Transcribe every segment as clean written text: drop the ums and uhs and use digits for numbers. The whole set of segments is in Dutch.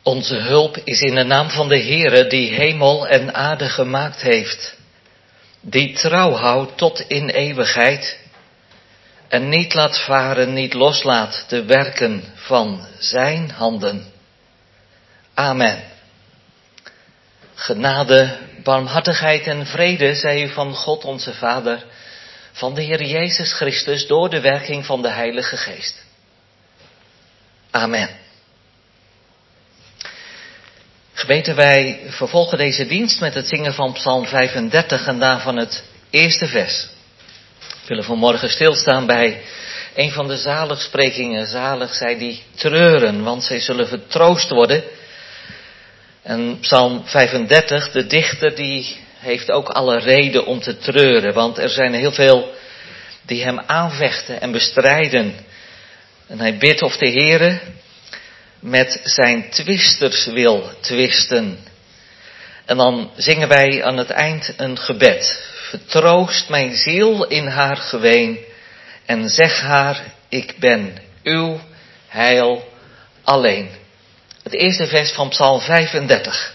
Onze hulp is in de naam van de Heere die hemel en aarde gemaakt heeft, die trouw houdt tot in eeuwigheid en niet laat varen, niet loslaat de werken van zijn handen. Amen. Genade, barmhartigheid en vrede zij u van God onze Vader, van de Heer Jezus Christus door de werking van de Heilige Geest. Amen. Gemeente, wij vervolgen deze dienst met het zingen van Psalm 35 en daarvan het eerste vers. We willen vanmorgen stilstaan bij een van de zaligsprekingen. Zalig zij die treuren, want zij zullen vertroost worden. En Psalm 35, de dichter, die heeft ook alle reden om te treuren. Want er zijn heel veel die hem aanvechten en bestrijden. En hij bidt of de Heere met zijn twisters wil twisten. En dan zingen wij aan het eind een gebed. Vertroost mijn ziel in haar geween en zeg haar, ik ben uw heil alleen. Het eerste vers van Psalm 35.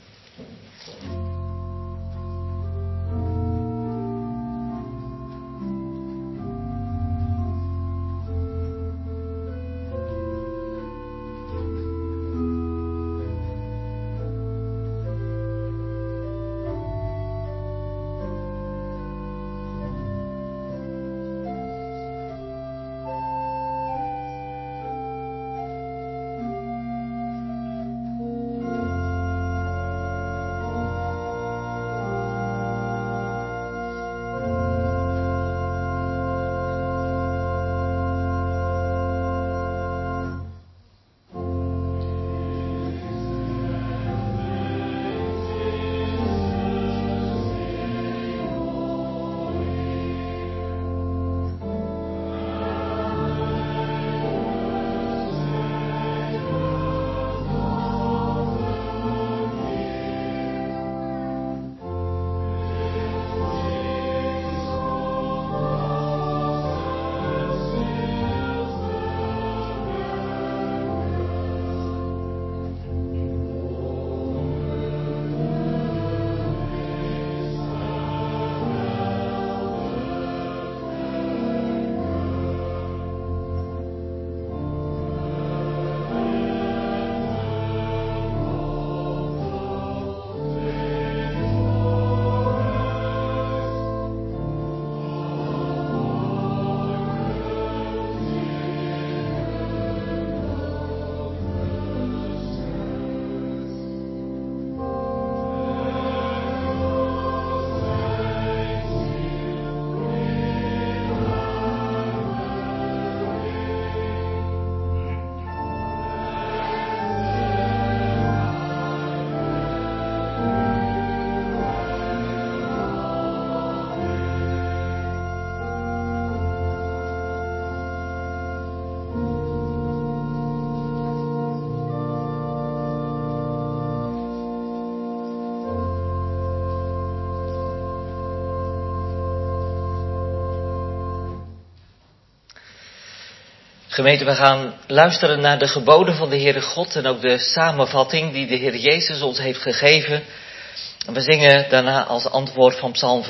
Gemeente, we gaan luisteren naar de geboden van de Heere God en ook de samenvatting die de Heer Jezus ons heeft gegeven. En we zingen daarna als antwoord van Psalm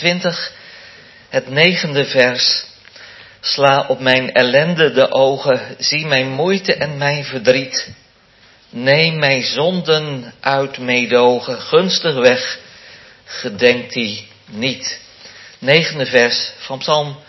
25 het 9e vers. Sla op mijn ellende de ogen, zie mijn moeite en mijn verdriet. Neem mijn zonden uit meedogen, gunstig weg, gedenk die niet. 9e vers van Psalm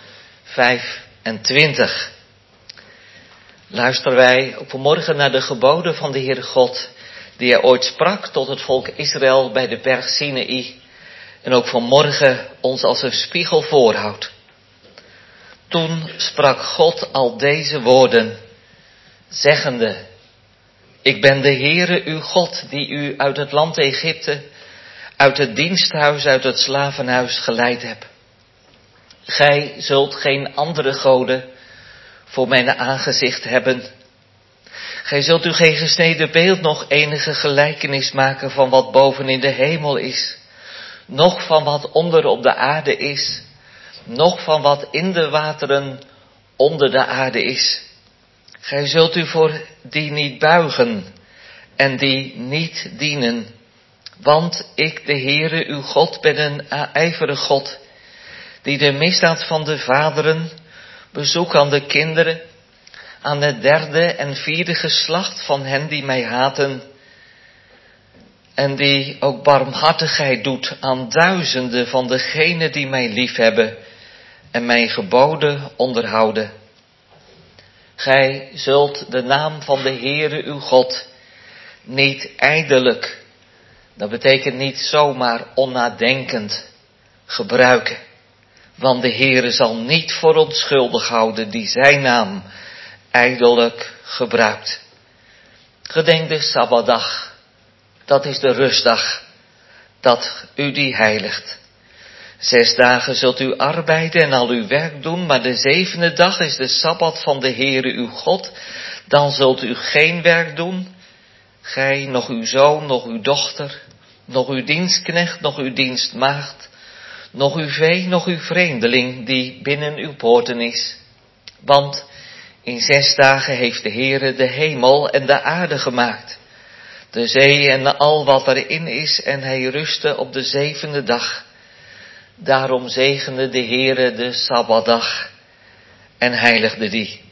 25. Luisteren wij ook vanmorgen naar de geboden van de Heere God, die hij ooit sprak tot het volk Israël bij de berg Sinaï, en ook vanmorgen ons als een spiegel voorhoudt. Toen sprak God al deze woorden, zeggende, ik ben de Heere uw God, die u uit het land Egypte, uit het diensthuis, uit het slavenhuis geleid heb. Gij zult geen andere goden voor mijn aangezicht hebben. Gij zult u geen gesneden beeld nog enige gelijkenis maken van wat boven in de hemel is, noch van wat onder op de aarde is, noch van wat in de wateren onder de aarde is. Gij zult u voor die niet buigen en die niet dienen. Want ik, de Heere, uw God, ben een ijverige God, die de misdaad van de vaderen bezoek aan de kinderen, aan het derde en vierde geslacht van hen die mij haten, en die ook barmhartigheid doet aan duizenden van degenen die mij liefhebben en mijn geboden onderhouden. Gij zult de naam van de Heere uw God niet ijdelijk, dat betekent niet zomaar onnadenkend, gebruiken. Want de Heere zal niet voor onschuldig houden die zijn naam ijdelijk gebruikt. Gedenk de Sabbatdag, dat is de rustdag, dat u die heiligt. 6 dagen zult u arbeiden en al uw werk doen, maar de 7e dag is de Sabbat van de Heere uw God. Dan zult u geen werk doen, gij, nog uw zoon, nog uw dochter, nog uw dienstknecht, nog uw dienstmaagd, nog uw vee, nog uw vreemdeling die binnen uw poorten is. Want in 6 dagen heeft de Heere de hemel en de aarde gemaakt, de zee en al wat erin is, en hij rustte op de 7e dag. Daarom zegende de Heere de Sabbatdag en heiligde die.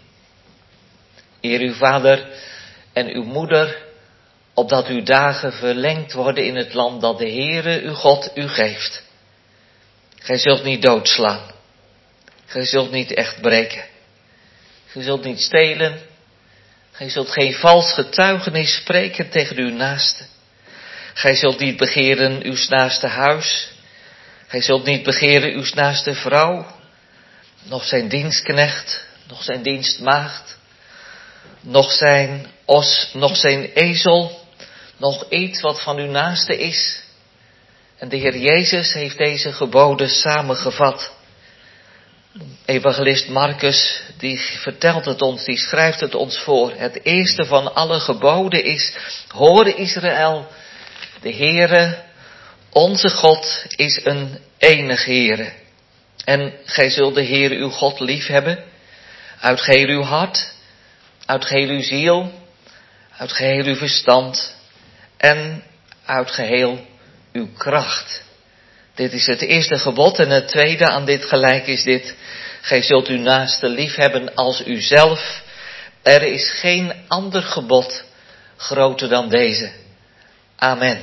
Eer uw vader en uw moeder, opdat uw dagen verlengd worden in het land dat de Heere uw God u geeft. Gij zult niet doodslaan. Gij zult niet echt breken. Gij zult niet stelen. Gij zult geen vals getuigenis spreken tegen uw naaste. Gij zult niet begeren uw naaste huis. Gij zult niet begeren uw naaste vrouw, nog zijn dienstknecht, nog zijn dienstmaagd, nog zijn os, nog zijn ezel, nog iets wat van uw naaste is. En de Heer Jezus heeft deze geboden samengevat. Evangelist Marcus, die vertelt het ons, die schrijft het ons voor. Het eerste van alle geboden is: hoor Israël, de Heere, onze God is een enige Heere. En gij zult de Heere uw God liefhebben, uit geheel uw hart, uit geheel uw ziel, uit geheel uw verstand en uit geheel uw kracht. Dit is het eerste gebod, en het tweede aan dit gelijk is dit: gij zult uw naaste liefhebben als uzelf. Er is geen ander gebod groter dan deze. Amen.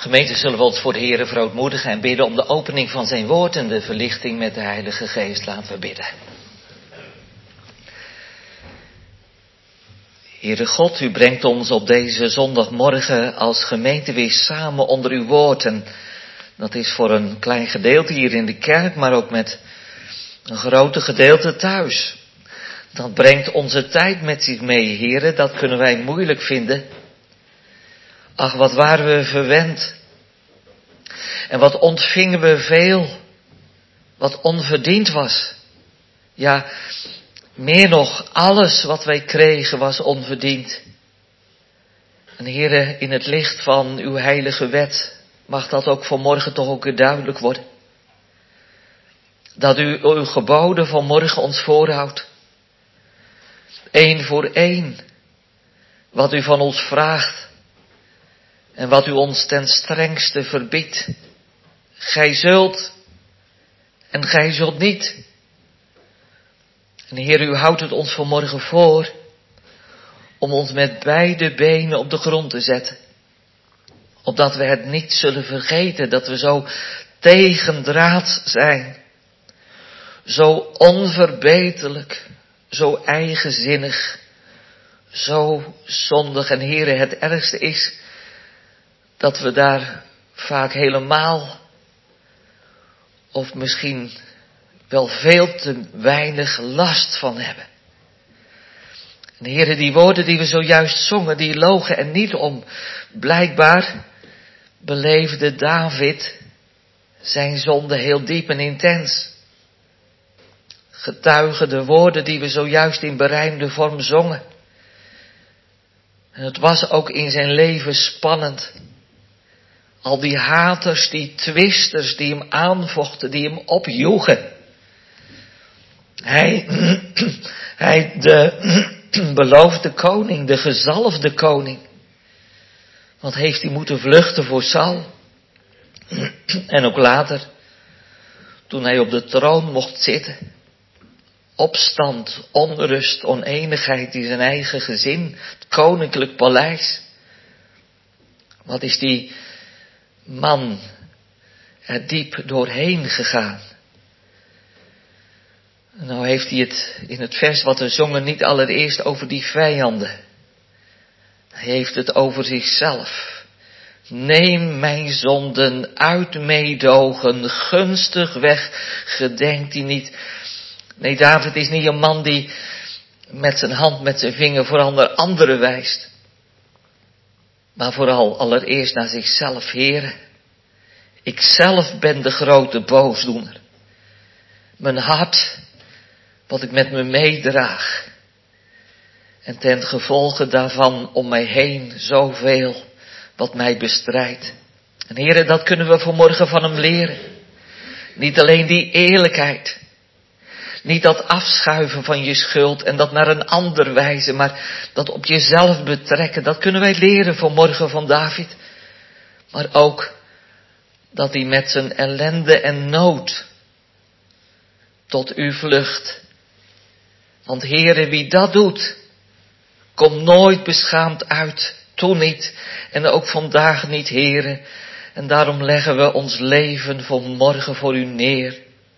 Gemeente, zullen we ons voor de Heere verootmoedigen en bidden om de opening van zijn woord en de verlichting met de Heilige Geest. Laten we bidden. Heere God, u brengt ons op deze zondagmorgen als gemeente weer samen onder uw woord. En dat is voor een klein gedeelte hier in de kerk, maar ook met een grote gedeelte thuis. Dat brengt onze tijd met zich mee, Heere, dat kunnen wij moeilijk vinden. Ach, wat waren we verwend. En wat ontvingen we veel, wat onverdiend was. Ja, meer nog, alles wat wij kregen was onverdiend. En Heere, in het licht van uw heilige wet mag dat ook vanmorgen toch ook weer duidelijk worden. Dat u uw geboden vanmorgen ons voorhoudt. Eén voor één. Wat u van ons vraagt. En wat u ons ten strengste verbiedt. Gij zult en gij zult niet. En Heer, u houdt het ons vanmorgen voor om ons met beide benen op de grond te zetten. Opdat we het niet zullen vergeten, dat we zo tegendraads zijn. Zo onverbeterlijk, zo eigenzinnig, zo zondig. En Heere, het ergste is dat we daar vaak helemaal, of misschien wel veel te weinig last van hebben. En Heere, die woorden die we zojuist zongen, die logen er niet om. Blijkbaar beleefde David zijn zonde heel diep en intens. Getuigen de woorden die we zojuist in berijmde vorm zongen. En het was ook in zijn leven spannend. Al die haters, die twisters, die hem aanvochten, die hem opjoegen. Hij de beloofde koning, de gezalfde koning. Want heeft hij moeten vluchten voor Saul. En ook later, toen hij op de troon mocht zitten. Opstand, onrust, oneenigheid in zijn eigen gezin, het koninklijk paleis. Wat is die man er diep doorheen gegaan? Nou heeft hij het in het vers wat we zongen niet allereerst over die vijanden. Hij heeft het over zichzelf. Neem mijn zonden uit meedogen, gunstig weg, gedenkt hij niet. Nee, David is niet een man die met zijn hand, met zijn vinger vooral naar anderen wijst. Maar vooral allereerst naar zichzelf, Heere. Ikzelf ben de grote boosdoener. Mijn hart, wat ik met me meedraag. En ten gevolge daarvan om mij heen zoveel wat mij bestrijdt. En Heere, dat kunnen we vanmorgen van hem leren. Niet alleen die eerlijkheid. Niet dat afschuiven van je schuld en dat naar een ander wijzen, maar dat op jezelf betrekken. Dat kunnen wij leren vanmorgen van David. Maar ook dat hij met zijn ellende en nood tot u vlucht. Want Heere, wie dat doet, komt nooit beschaamd uit. Toen niet en ook vandaag niet, Heere. En daarom leggen we ons leven vanmorgen voor u neer.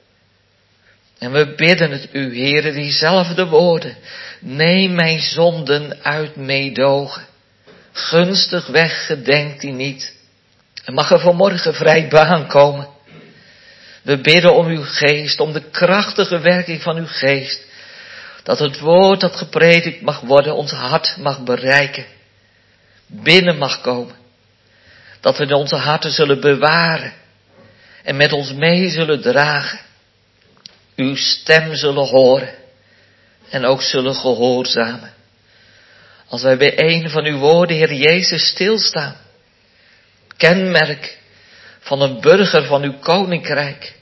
En we bidden het u, Heere, diezelfde woorden. Neem mijn zonden uit meedogen. Gunstig weg gedenkt die niet. En mag er vanmorgen vrij baan komen. We bidden om uw geest, om de krachtige werking van uw geest. Dat het woord dat gepredikt mag worden, ons hart mag bereiken. Binnen mag komen. Dat we onze harten zullen bewaren. En met ons mee zullen dragen. Uw stem zullen horen. En ook zullen gehoorzamen. Als wij bij een van uw woorden, Heer Jezus, stilstaan. Kenmerk van een burger van uw koninkrijk.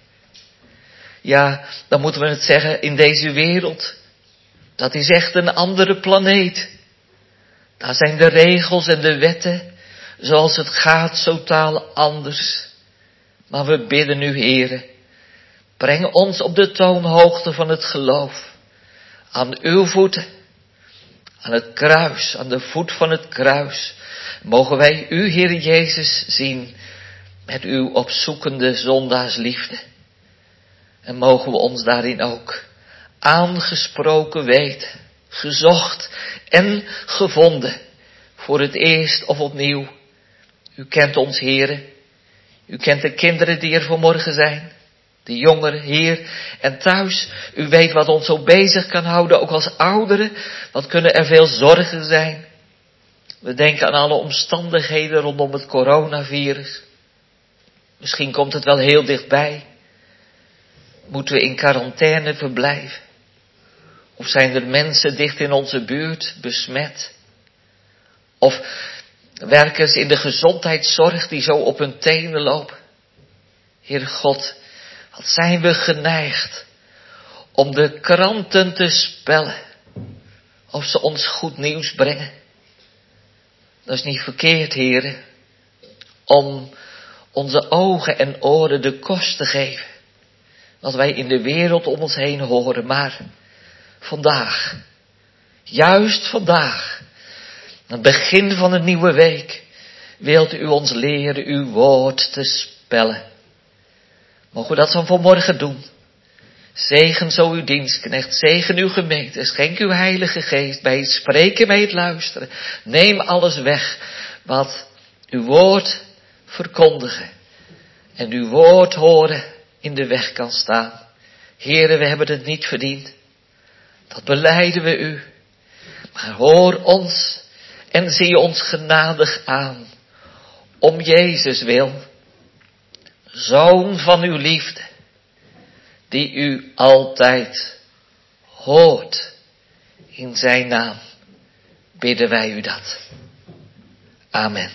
Ja, dan moeten we het zeggen, in deze wereld. Dat is echt een andere planeet. Daar zijn de regels en de wetten, zoals het gaat, totaal anders. Maar we bidden u, Heere, breng ons op de toonhoogte van het geloof. Aan uw voeten, aan het kruis, aan de voet van het kruis. Mogen wij u, Heere Jezus, zien met uw opzoekende zondaarsliefde. En mogen we ons daarin ook aangesproken weten, gezocht en gevonden, voor het eerst of opnieuw. U kent ons, Heere. U kent de kinderen die er vanmorgen zijn, de jongeren, Heer, en thuis. U weet wat ons zo bezig kan houden, ook als ouderen. Wat kunnen er veel zorgen zijn. We denken aan alle omstandigheden rondom het coronavirus. Misschien komt het wel heel dichtbij. Moeten we in quarantaine verblijven? Of zijn er mensen dicht in onze buurt besmet? Of werkers in de gezondheidszorg die zo op hun tenen lopen? Heer God, wat zijn we geneigd om de kranten te spellen of ze ons goed nieuws brengen. Dat is niet verkeerd, Heer, om onze ogen en oren de kost te geven wat wij in de wereld om ons heen horen. Maar vandaag, juist vandaag, aan het begin van een nieuwe week, wilt u ons leren uw woord te spellen. Mogen we dat zo vanmorgen doen? Zegen zo uw dienstknecht, zegen uw gemeente, schenk uw heilige geest bij het spreken, bij het luisteren. Neem alles weg wat uw woord verkondigen en uw woord horen in de weg kan staan. Heere, we hebben het niet verdiend. Dat belijden we u. Maar hoor ons en zie ons genadig aan. Om Jezus wil. Zoon van uw liefde. Die u altijd hoort. In zijn naam bidden wij u dat. Amen.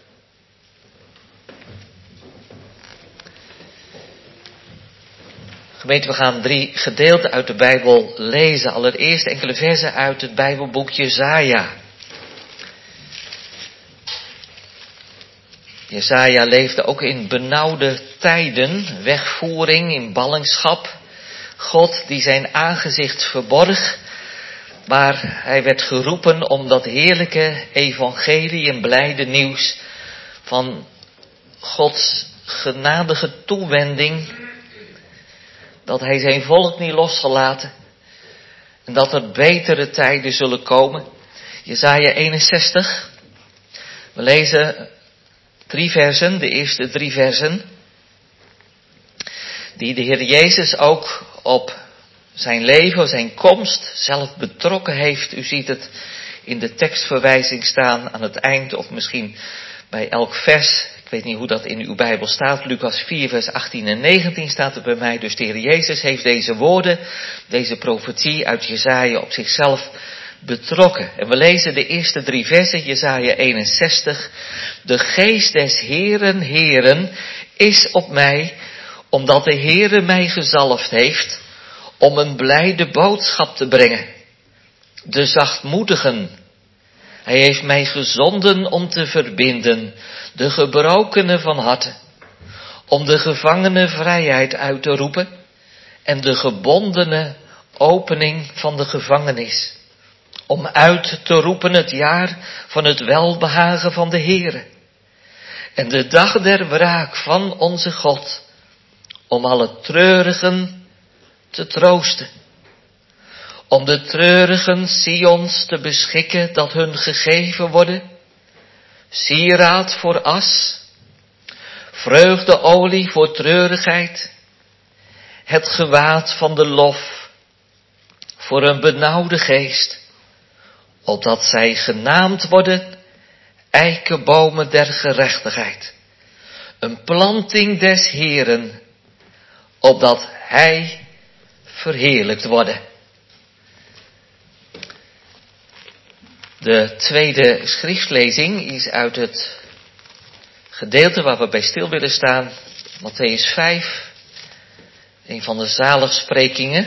Gemeente, we gaan 3 gedeelten uit de Bijbel lezen. Allereerst enkele versen uit het Bijbelboek Jesaja. Jesaja leefde ook in benauwde tijden, wegvoering, in ballingschap. God die zijn aangezicht verborg, maar hij werd geroepen om dat heerlijke evangelie en blijde nieuws van Gods genadige toewending, dat hij zijn volk niet losgelaten en dat er betere tijden zullen komen. Jesaja 61, we lezen 3 versen, de eerste 3 versen, die de Heer Jezus ook op zijn leven, zijn komst zelf betrokken heeft. U ziet het in de tekstverwijzing staan aan het eind of misschien bij elk vers. Ik weet niet hoe dat in uw Bijbel staat. Lucas 4 vers 18 en 19 staat er bij mij. Dus de Heer Jezus heeft deze woorden, deze profetie uit Jesaja op zichzelf betrokken. En we lezen de eerste 3 versen, Jesaja 61. De geest des Heeren, Heeren, is op mij, omdat de Heere mij gezalfd heeft om een blijde boodschap te brengen. De zachtmoedigen. Hij heeft mij gezonden om te verbinden de gebrokenen van harte, om de gevangenen vrijheid uit te roepen en de gebondenen opening van de gevangenis. Om uit te roepen het jaar van het welbehagen van de Heere en de dag der wraak van onze God, om alle treurigen te troosten. Om de treurigen Sions te beschikken dat hun gegeven worden, sieraad voor as, vreugdeolie voor treurigheid, het gewaad van de lof voor een benauwde geest, opdat zij genaamd worden eikenbomen der gerechtigheid, een planting des Heeren, opdat hij verheerlijkt worden. De tweede schriftlezing is uit het gedeelte waar we bij stil willen staan, Mattheüs 5, een van de zaligsprekingen.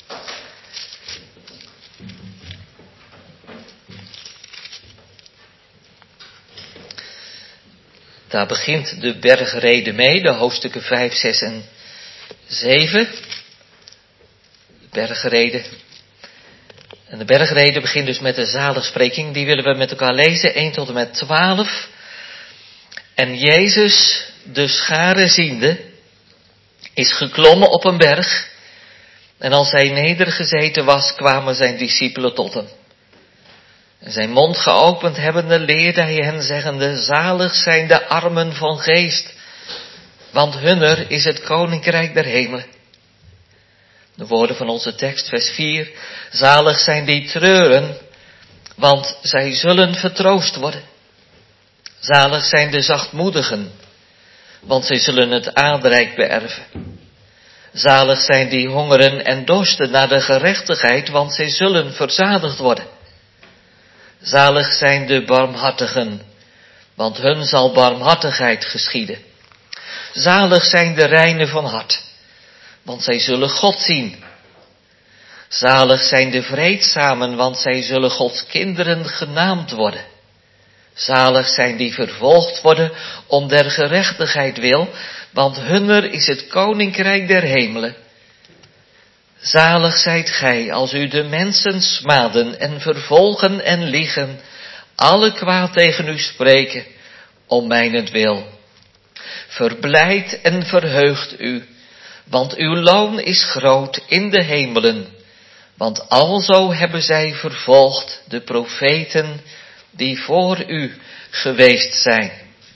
Daar begint de bergrede mee, de hoofdstukken 5, 6 en 7. De bergrede. En de bergrede begint dus met de zaligspreking. Die willen we met elkaar lezen, 1 tot en met 12. En Jezus de schare ziende, is geklommen op een berg. En als hij nedergezeten was, kwamen zijn discipelen tot hem. En zijn mond geopend hebbende, leerde hij hen zeggende, zalig zijn de armen van geest, want hunner is het koninkrijk der hemelen. De woorden van onze tekst, vers 4, zalig zijn die treuren, want zij zullen vertroost worden. Zalig zijn de zachtmoedigen, want zij zullen het aardrijk beërven. Zalig zijn die hongeren en dorsten naar de gerechtigheid, want zij zullen verzadigd worden. Zalig zijn de barmhartigen, want hun zal barmhartigheid geschieden. Zalig zijn de reinen van hart, want zij zullen God zien. Zalig zijn de vreedzamen, want zij zullen Gods kinderen genaamd worden. Zalig zijn die vervolgd worden om der gerechtigheid wil, want hunner is het koninkrijk der hemelen. Zalig zijt gij als u de mensen smaden en vervolgen en liegen, alle kwaad tegen u spreken, om mijnentwil. Verblijd en verheugt u, want uw loon is groot in de hemelen, want alzo hebben zij vervolgd de profeten die voor u geweest zijn.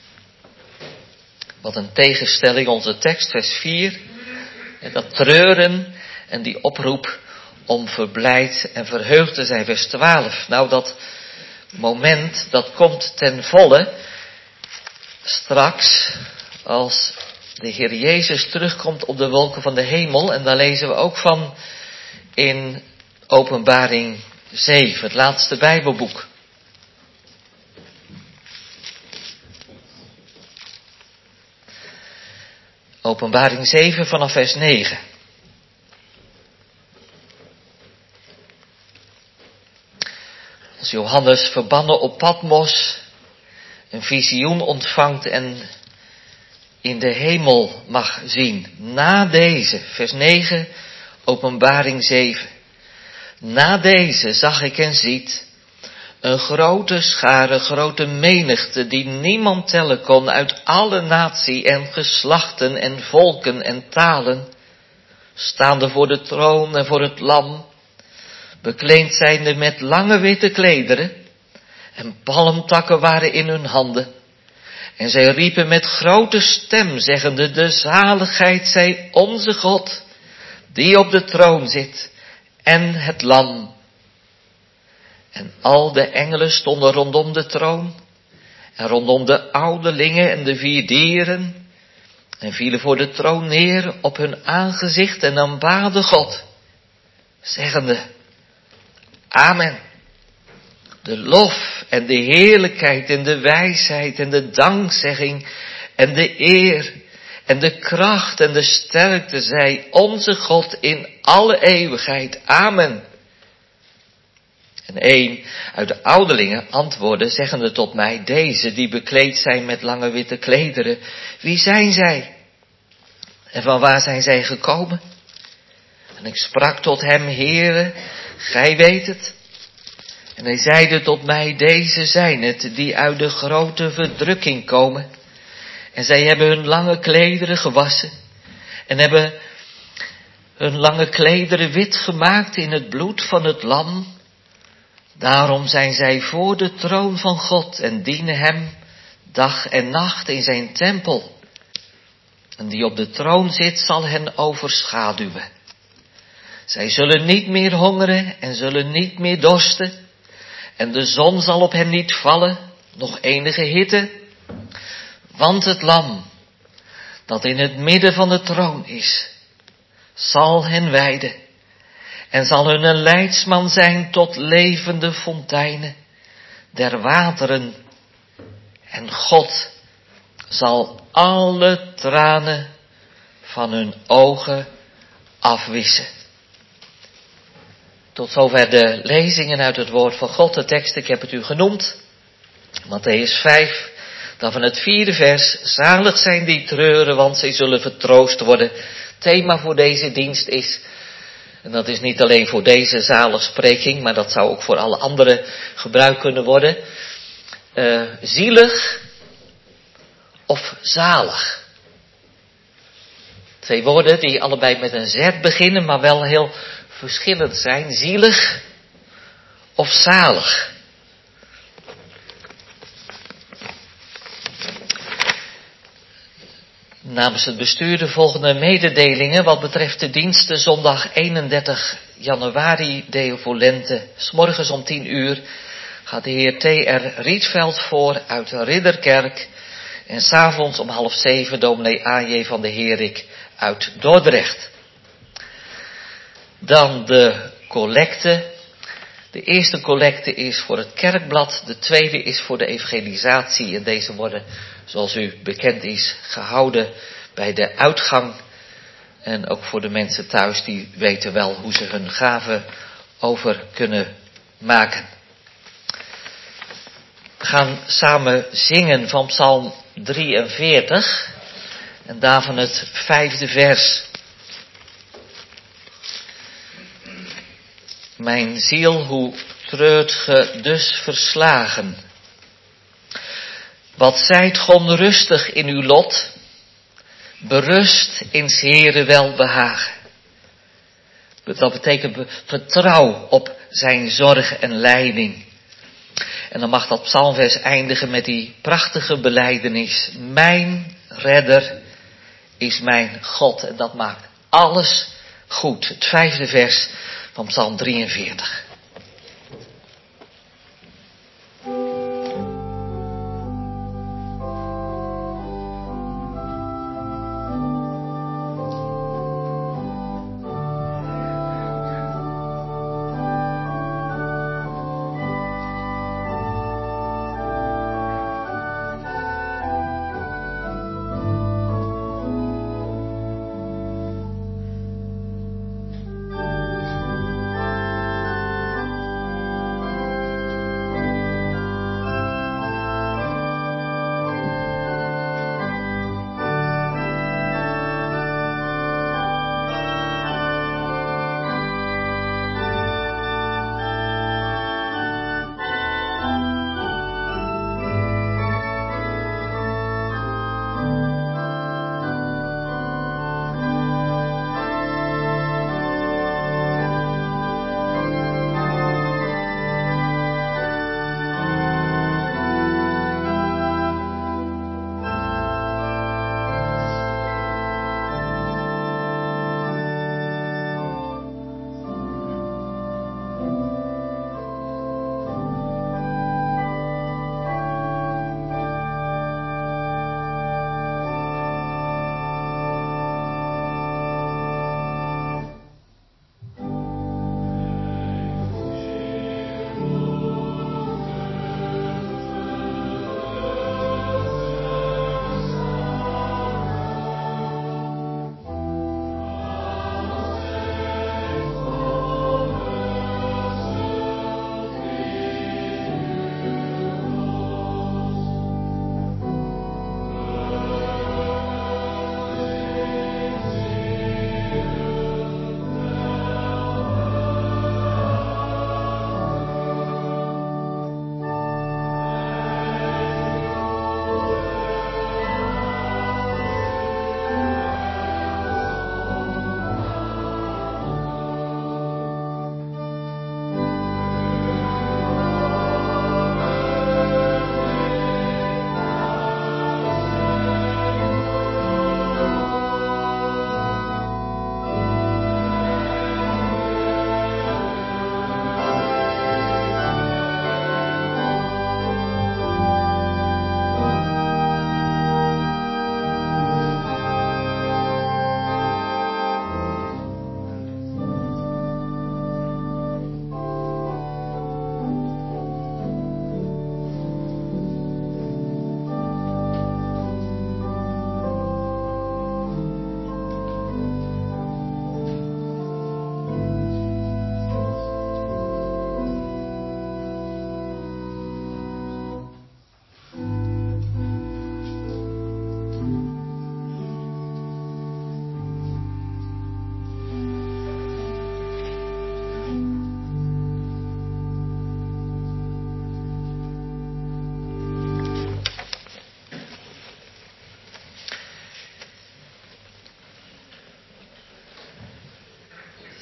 Wat een tegenstelling, onze tekst, vers 4. En dat treuren en die oproep om verblijd en verheugd te zijn, vers 12. Nou, dat moment, dat komt ten volle straks als de Heer Jezus terugkomt op de wolken van de hemel. En daar lezen we ook van in Openbaring 7, het laatste Bijbelboek. Openbaring 7 vanaf vers 9. Als Johannes verbannen op Patmos een visioen ontvangt en in de hemel mag zien. Na deze, vers 9, Openbaring 7. Na deze zag ik en ziet een grote schare, grote menigte die niemand tellen kon uit alle natie en geslachten en volken en talen, staande voor de troon en voor het lam, bekleed zijnde met lange witte klederen, en palmtakken waren in hun handen. En zij riepen met grote stem, zeggende, de zaligheid zij onze God, die op de troon zit, en het lam. En al de engelen stonden rondom de troon, en rondom de ouderlingen en de 4 dieren, en vielen voor de troon neer op hun aangezicht en aanbaden God, zeggende, Amen. De lof en de heerlijkheid en de wijsheid en de dankzegging en de eer en de kracht en de sterkte zij onze God in alle eeuwigheid. Amen. En een uit de ouderlingen antwoordde, zeggende tot mij, deze die bekleed zijn met lange witte klederen, wie zijn zij? En van waar zijn zij gekomen? En ik sprak tot hem, Heere, gij weet het. En hij zeide tot mij, deze zijn het die uit de grote verdrukking komen. En zij hebben hun lange klederen gewassen en hebben hun lange klederen wit gemaakt in het bloed van het lam. Daarom zijn zij voor de troon van God en dienen hem dag en nacht in zijn tempel. En die op de troon zit zal hen overschaduwen. Zij zullen niet meer hongeren en zullen niet meer dorsten. En de zon zal op hen niet vallen, nog enige hitte. Want het lam, dat in het midden van de troon is, zal hen weiden. En zal hun een leidsman zijn tot levende fonteinen der wateren. En God zal alle tranen van hun ogen afwissen. Tot zover de lezingen uit het woord van God. De tekst, ik heb het u genoemd. Mattheüs 5, dan van het 4e vers. Zalig zijn die treuren, want zij zullen vertroost worden. Thema voor deze dienst is, en dat is niet alleen voor deze zaligspreking, maar dat zou ook voor alle anderen gebruikt kunnen worden. Zielig of zalig. Twee woorden die allebei met een Z beginnen, maar wel heel verschillend zijn. Zielig of zalig. Namens het bestuur de volgende mededelingen wat betreft de diensten zondag 31 januari Deo Volente. 's Morgens om 10 uur gaat de heer T.R. Rietveld voor uit de Ridderkerk. En 's avonds om 6:30 dominee A.J. van de Herik uit Dordrecht. Dan de collecte. De eerste collecte is voor het kerkblad. De tweede is voor de evangelisatie. En deze worden, zoals u bekend is, gehouden bij de uitgang. En ook voor de mensen thuis, die weten wel hoe ze hun gaven over kunnen maken. We gaan samen zingen van Psalm 43. En daarvan het 5e vers. Mijn ziel, hoe treurt ge dus verslagen? Wat zijt ge onrustig in uw lot? Berust in 's Heere welbehagen. Dat betekent vertrouw op zijn zorg en leiding. En dan mag dat psalmvers eindigen met die prachtige belijdenis. Mijn redder is mijn God. En dat maakt alles goed. Het 5e vers van Psalm 43.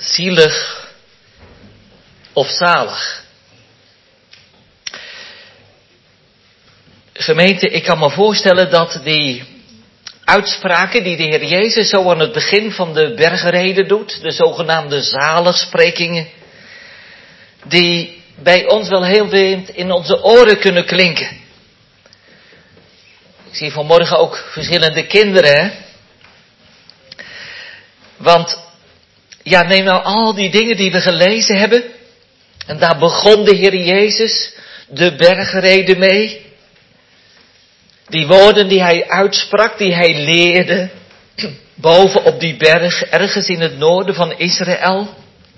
zielig of zalig. Gemeente, ik kan me voorstellen dat die uitspraken die de Heer Jezus zo aan het begin van de bergreden doet, de zogenaamde zaligsprekingen, die bij ons wel heel vreemd in onze oren kunnen klinken. Ik zie vanmorgen ook verschillende kinderen, hè? Want, ja, neem nou al die dingen die we gelezen hebben. En daar begon de Heer Jezus de bergreden mee. Die woorden die hij uitsprak, die hij leerde, boven op die berg, ergens in het noorden van Israël.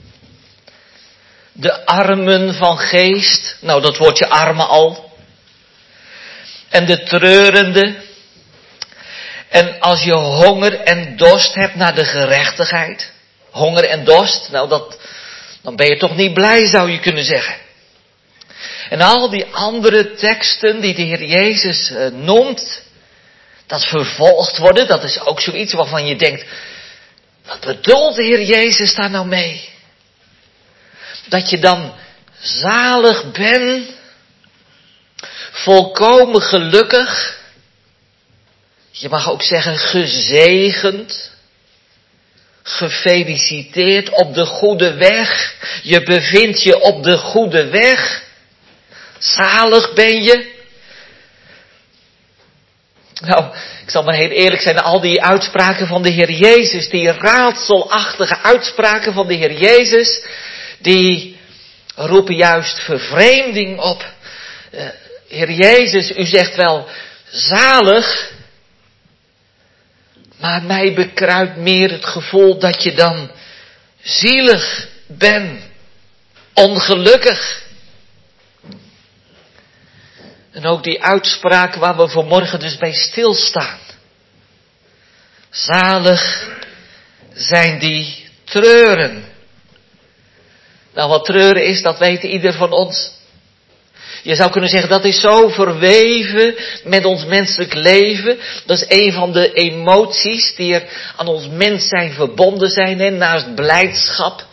De armen van geest, nou dat woordje armen al. En de treurende. En als je honger en dorst hebt naar de gerechtigheid. Honger en dorst, nou dan ben je toch niet blij, zou je kunnen zeggen. En al die andere teksten die de Heer Jezus noemt, dat vervolgd worden, dat is ook zoiets waarvan je denkt, wat bedoelt de Heer Jezus daar nou mee? Dat je dan zalig bent, volkomen gelukkig, je mag ook zeggen gezegend, gefeliciteerd, op de goede weg, je bevindt je op de goede weg. Zalig ben je. Nou, ik zal maar heel eerlijk zijn, al die uitspraken van de Heer Jezus, die raadselachtige uitspraken van de Heer Jezus, die roepen juist vervreemding op. Heer Jezus, u zegt wel zalig, maar mij bekruipt meer het gevoel dat je dan zielig bent, ongelukkig. En ook die uitspraak waar we vanmorgen dus bij stilstaan. Zalig zijn die treuren. Nou, wat treuren is, dat weet ieder van ons. Je zou kunnen zeggen, dat is zo verweven met ons menselijk leven. Dat is een van de emoties die er aan ons mens zijn verbonden zijn. Hè? Naast blijdschap.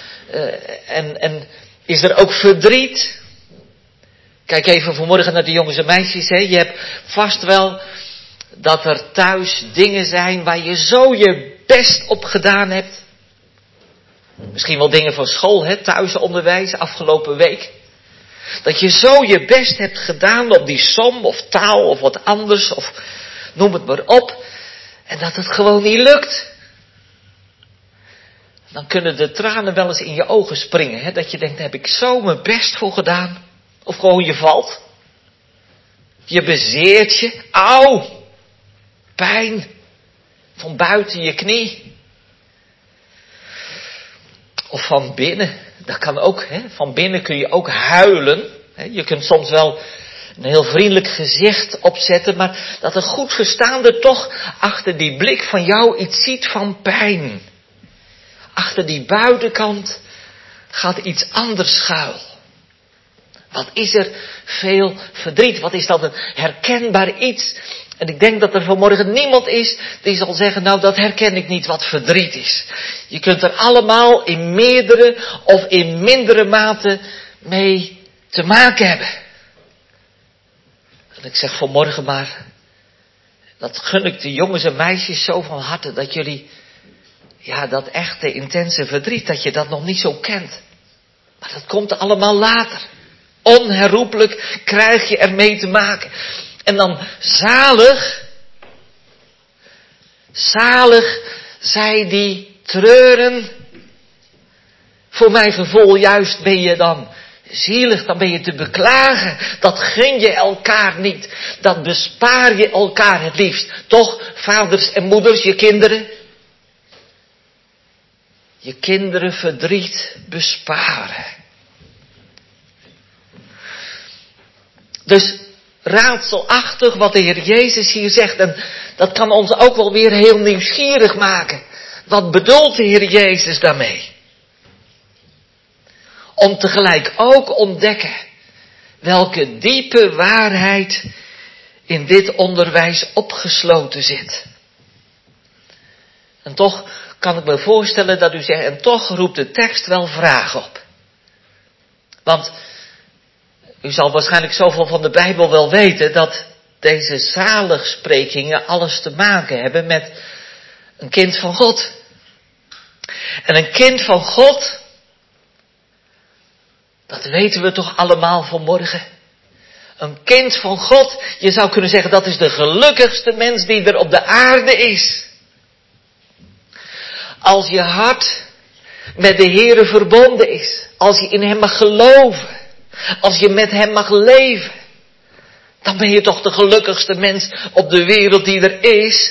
En is er ook verdriet. Kijk even vanmorgen naar de jongens en meisjes. Hè? Je hebt vast wel dat er thuis dingen zijn waar je zo je best op gedaan hebt. Misschien wel dingen van school, hè? Thuisonderwijs, afgelopen week. Dat je zo je best hebt gedaan op die som of taal of wat anders of noem het maar op. En dat het gewoon niet lukt. Dan kunnen de tranen wel eens in je ogen springen. Hè? Dat je denkt, daar heb ik zo mijn best voor gedaan. Of gewoon je valt. Je bezeert je. Auw. Pijn. Van buiten je knie. Of van binnen. Dat kan ook. Hè? Van binnen kun je ook huilen. Je kunt soms wel een heel vriendelijk gezicht opzetten. Maar dat een goed verstaande toch achter die blik van jou iets ziet van pijn. Achter die buitenkant gaat iets anders schuil. Wat is er veel verdriet? Wat is dat een herkenbaar iets? En ik denk dat er vanmorgen niemand is die zal zeggen, nou dat herken ik niet wat verdriet is. Je kunt er allemaal in meerdere of in mindere mate mee te maken hebben. En ik zeg vanmorgen maar, dat gun ik de jongens en meisjes zo van harte, dat jullie, ja dat echte intense verdriet, dat je dat nog niet zo kent. Maar dat komt allemaal later. Onherroepelijk krijg je ermee te maken. En dan zalig zij die treuren. Voor mijn gevoel juist ben je dan zielig, dan ben je te beklagen. Dat gun je elkaar niet. Dat bespaar je elkaar het liefst. Toch, vaders en moeders, je kinderen. Je kinderen verdriet besparen. Dus raadselachtig wat de Heer Jezus hier zegt. En dat kan ons ook wel weer heel nieuwsgierig maken. Wat bedoelt de Heer Jezus daarmee? Om tegelijk ook ontdekken welke diepe waarheid in dit onderwijs opgesloten zit. En toch kan ik me voorstellen dat u zegt, en toch roept de tekst wel vragen op. Want u zal waarschijnlijk zoveel van de Bijbel wel weten dat deze zaligsprekingen alles te maken hebben met een kind van God. En een kind van God, dat weten we toch allemaal vanmorgen. Een kind van God, je zou kunnen zeggen, dat is de gelukkigste mens die er op de aarde is. Als je hart met de Heere verbonden is, als je in Hem mag geloven, als je met Hem mag leven, dan ben je toch de gelukkigste mens op de wereld die er is.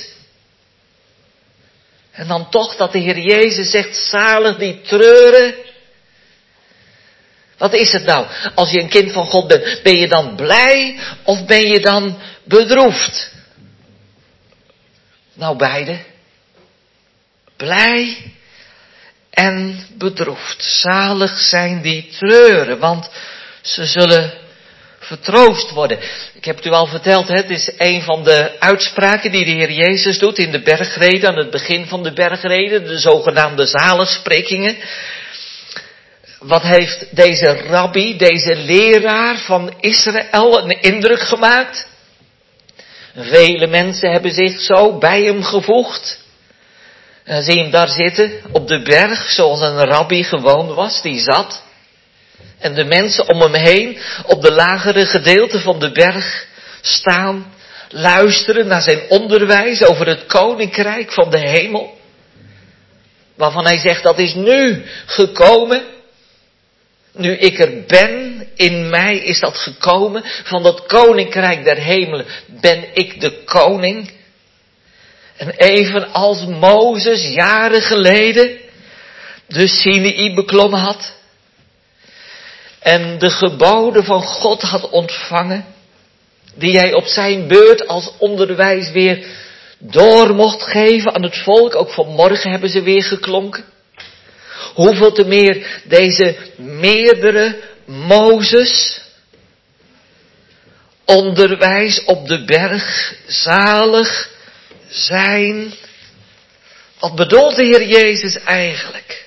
En dan toch dat de Heer Jezus zegt, zalig die treuren. Wat is het nou? Als je een kind van God bent, ben je dan blij of ben je dan bedroefd? Nou, beide. Blij en bedroefd. Zalig zijn die treuren, want ze zullen vertroost worden. Ik heb het u al verteld, het is een van de uitspraken die de Heer Jezus doet in de bergreden, aan het begin van de bergreden, de zogenaamde zaligsprekingen. Wat heeft deze rabbi, deze leraar van Israël een indruk gemaakt? Vele mensen hebben zich zo bij hem gevoegd. En zie hem daar zitten op de berg, zoals een rabbi gewoon was, die zat. En de mensen om hem heen op de lagere gedeelte van de berg staan, luisteren naar zijn onderwijs over het koninkrijk van de hemel. Waarvan hij zegt, dat is nu gekomen. Nu ik er ben, in mij is dat gekomen. Van dat koninkrijk der hemelen ben ik de koning. En evenals Mozes jaren geleden de Sinaï beklommen had. En de geboden van God had ontvangen. Die hij op zijn beurt als onderwijs weer door mocht geven aan het volk. Ook vanmorgen hebben ze weer geklonken. Hoeveel te meer deze meerdere Mozes. Onderwijs op de berg. Zalig zijn. Wat bedoelt de Heer Jezus eigenlijk?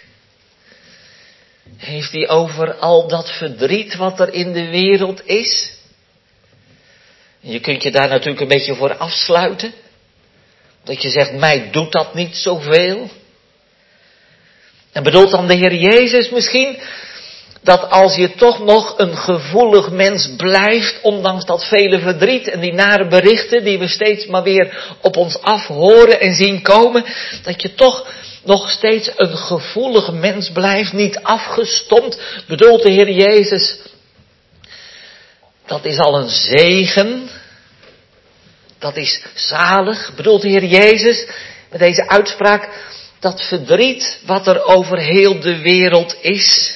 Heeft hij over al dat verdriet wat er in de wereld is? Je kunt je daar natuurlijk een beetje voor afsluiten. Dat je zegt, mij doet dat niet zoveel. En bedoelt dan de Heer Jezus misschien dat als je toch nog een gevoelig mens blijft, ondanks dat vele verdriet en die nare berichten die we steeds maar weer op ons af horen en zien komen, dat je toch nog steeds een gevoelig mens blijft, niet afgestompt, bedoelt de Heer Jezus. Dat is al een zegen. Dat is zalig, bedoelt de Heer Jezus met deze uitspraak, dat verdriet wat er over heel de wereld is.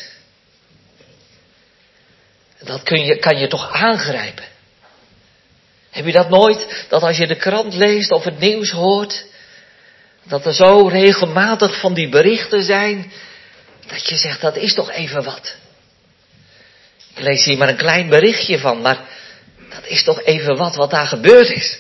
Dat kan je toch aangrijpen. Heb je dat nooit? Dat als je de krant leest of het nieuws hoort, dat er zo regelmatig van die berichten zijn, dat je zegt, dat is toch even wat. Ik lees hier maar een klein berichtje van, maar dat is toch even wat daar gebeurd is.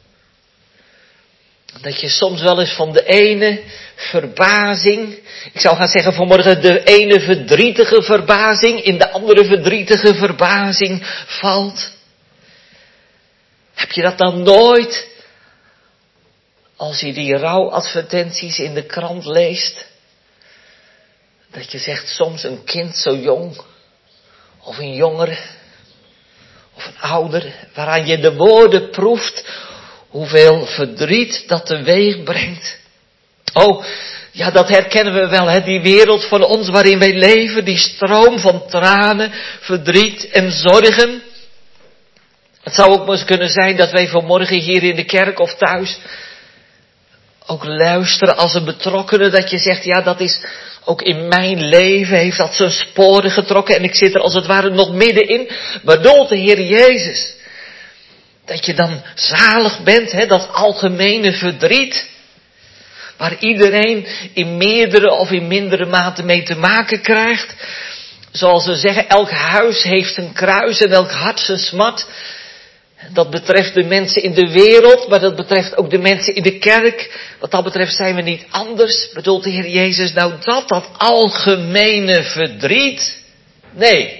Dat je soms wel eens van de ene verbazing, ik zou gaan zeggen vanmorgen de ene verdrietige verbazing in de andere verdrietige verbazing valt. Heb je dat dan nooit, als je die rouwadvertenties in de krant leest, dat je zegt soms een kind zo jong, of een jongere, of een ouder, waaraan je de woorden proeft, hoeveel verdriet dat teweeg brengt. Oh, ja, dat herkennen we wel, hè? Die wereld van ons waarin wij leven, die stroom van tranen, verdriet en zorgen. Het zou ook maar eens kunnen zijn dat wij vanmorgen hier in de kerk of thuis ook luisteren als een betrokkenen, dat je zegt, ja, dat is ook in mijn leven, heeft dat zijn sporen getrokken en ik zit er als het ware nog middenin. Bedoelt de Heer Jezus dat je dan zalig bent, hè, dat algemene verdriet, waar iedereen in meerdere of in mindere mate mee te maken krijgt. Zoals we zeggen, elk huis heeft een kruis en elk hart zijn smart. Dat betreft de mensen in de wereld, maar dat betreft ook de mensen in de kerk. Wat dat betreft zijn we niet anders. Bedoelt de Heer Jezus nou dat algemene verdriet? Nee.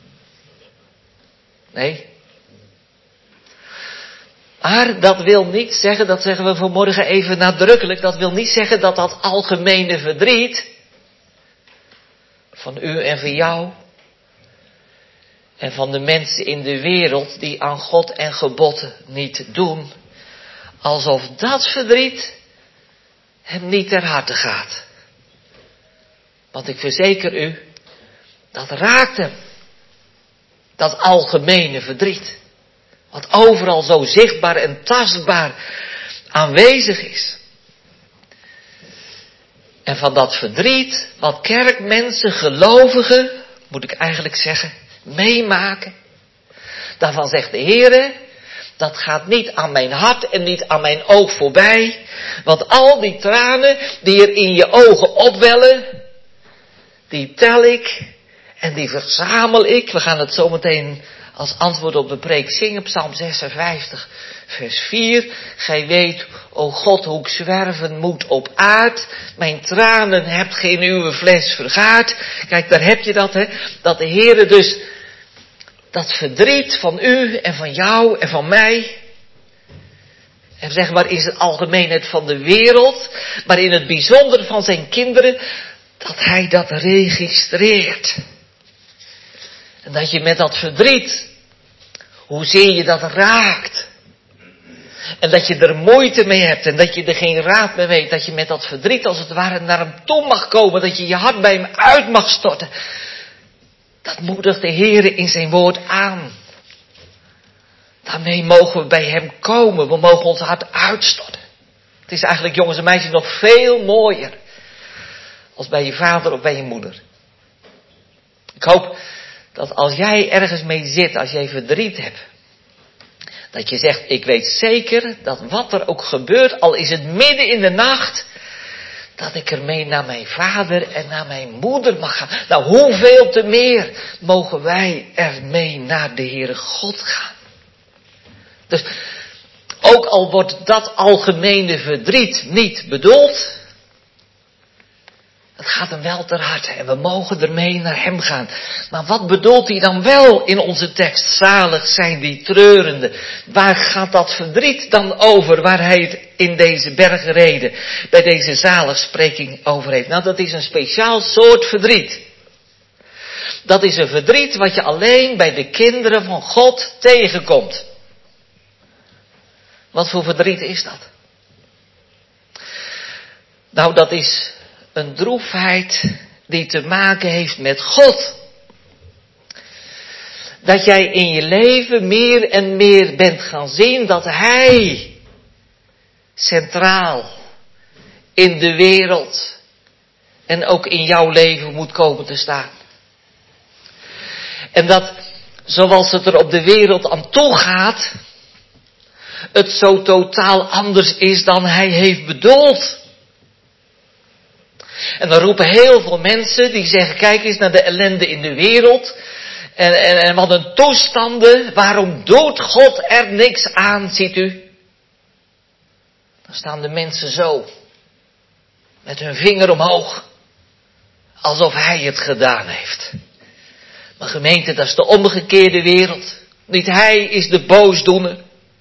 Maar dat wil niet zeggen, dat zeggen we vanmorgen even nadrukkelijk, dat wil niet zeggen dat dat algemene verdriet van u en van jou en van de mensen in de wereld die aan God en gebod niet doen, alsof dat verdriet hem niet ter harte gaat. Want ik verzeker u, dat raakt hem. Dat algemene verdriet. Wat overal zo zichtbaar en tastbaar aanwezig is. En van dat verdriet, wat kerkmensen, gelovigen, moet ik eigenlijk zeggen, meemaken. Daarvan zegt de Heere, dat gaat niet aan mijn hart en niet aan mijn oog voorbij. Want al die tranen die er in je ogen opwellen, die tel ik en die verzamel ik. We gaan het zo meteen als antwoord op de preek zingen, Psalm 56, vers 4. Gij weet, o God, hoe ik zwerven moet op aard. Mijn tranen hebt geen uwe fles vergaard. Kijk, daar heb je dat, hè. Dat de Heere dus dat verdriet van u en van jou en van mij, en zeg maar in zijn algemeenheid van de wereld, maar in het bijzonder van zijn kinderen, dat hij dat registreert. En dat je met dat verdriet, hoezeer je dat raakt, en dat je er moeite mee hebt en dat je er geen raad mee weet, dat je met dat verdriet als het ware naar hem toe mag komen, dat je je hart bij hem uit mag storten. Dat moedigt de Heere in zijn woord aan. Daarmee mogen we bij hem komen. We mogen ons hart uitstorten. Het is eigenlijk, jongens en meisjes, nog veel mooier als bij je vader of bij je moeder. Ik hoop dat als jij ergens mee zit, als jij verdriet hebt, dat je zegt, ik weet zeker dat wat er ook gebeurt, al is het midden in de nacht, dat ik ermee naar mijn vader en naar mijn moeder mag gaan. Nou, hoeveel te meer mogen wij ermee naar de Heere God gaan. Dus, ook al wordt dat algemene verdriet niet bedoeld, het gaat hem wel ter harte en we mogen ermee naar hem gaan. Maar wat bedoelt hij dan wel in onze tekst? Zalig zijn die treurenden. Waar gaat dat verdriet dan over, waar hij het in deze bergreden, bij deze zaligspreking over heeft? Nou, dat is een speciaal soort verdriet. Dat is een verdriet wat je alleen bij de kinderen van God tegenkomt. Wat voor verdriet is dat? Nou, dat is een droefheid die te maken heeft met God. Dat jij in je leven meer en meer bent gaan zien dat Hij centraal in de wereld en ook in jouw leven moet komen te staan. En dat, zoals het er op de wereld aan toe gaat, het zo totaal anders is dan Hij heeft bedoeld. En dan roepen heel veel mensen die zeggen, kijk eens naar de ellende in de wereld. En wat een toestanden, waarom doet God er niks aan, ziet u? Dan staan de mensen zo, met hun vinger omhoog, alsof Hij het gedaan heeft. Maar gemeente, dat is de omgekeerde wereld. Niet Hij is de boosdoener,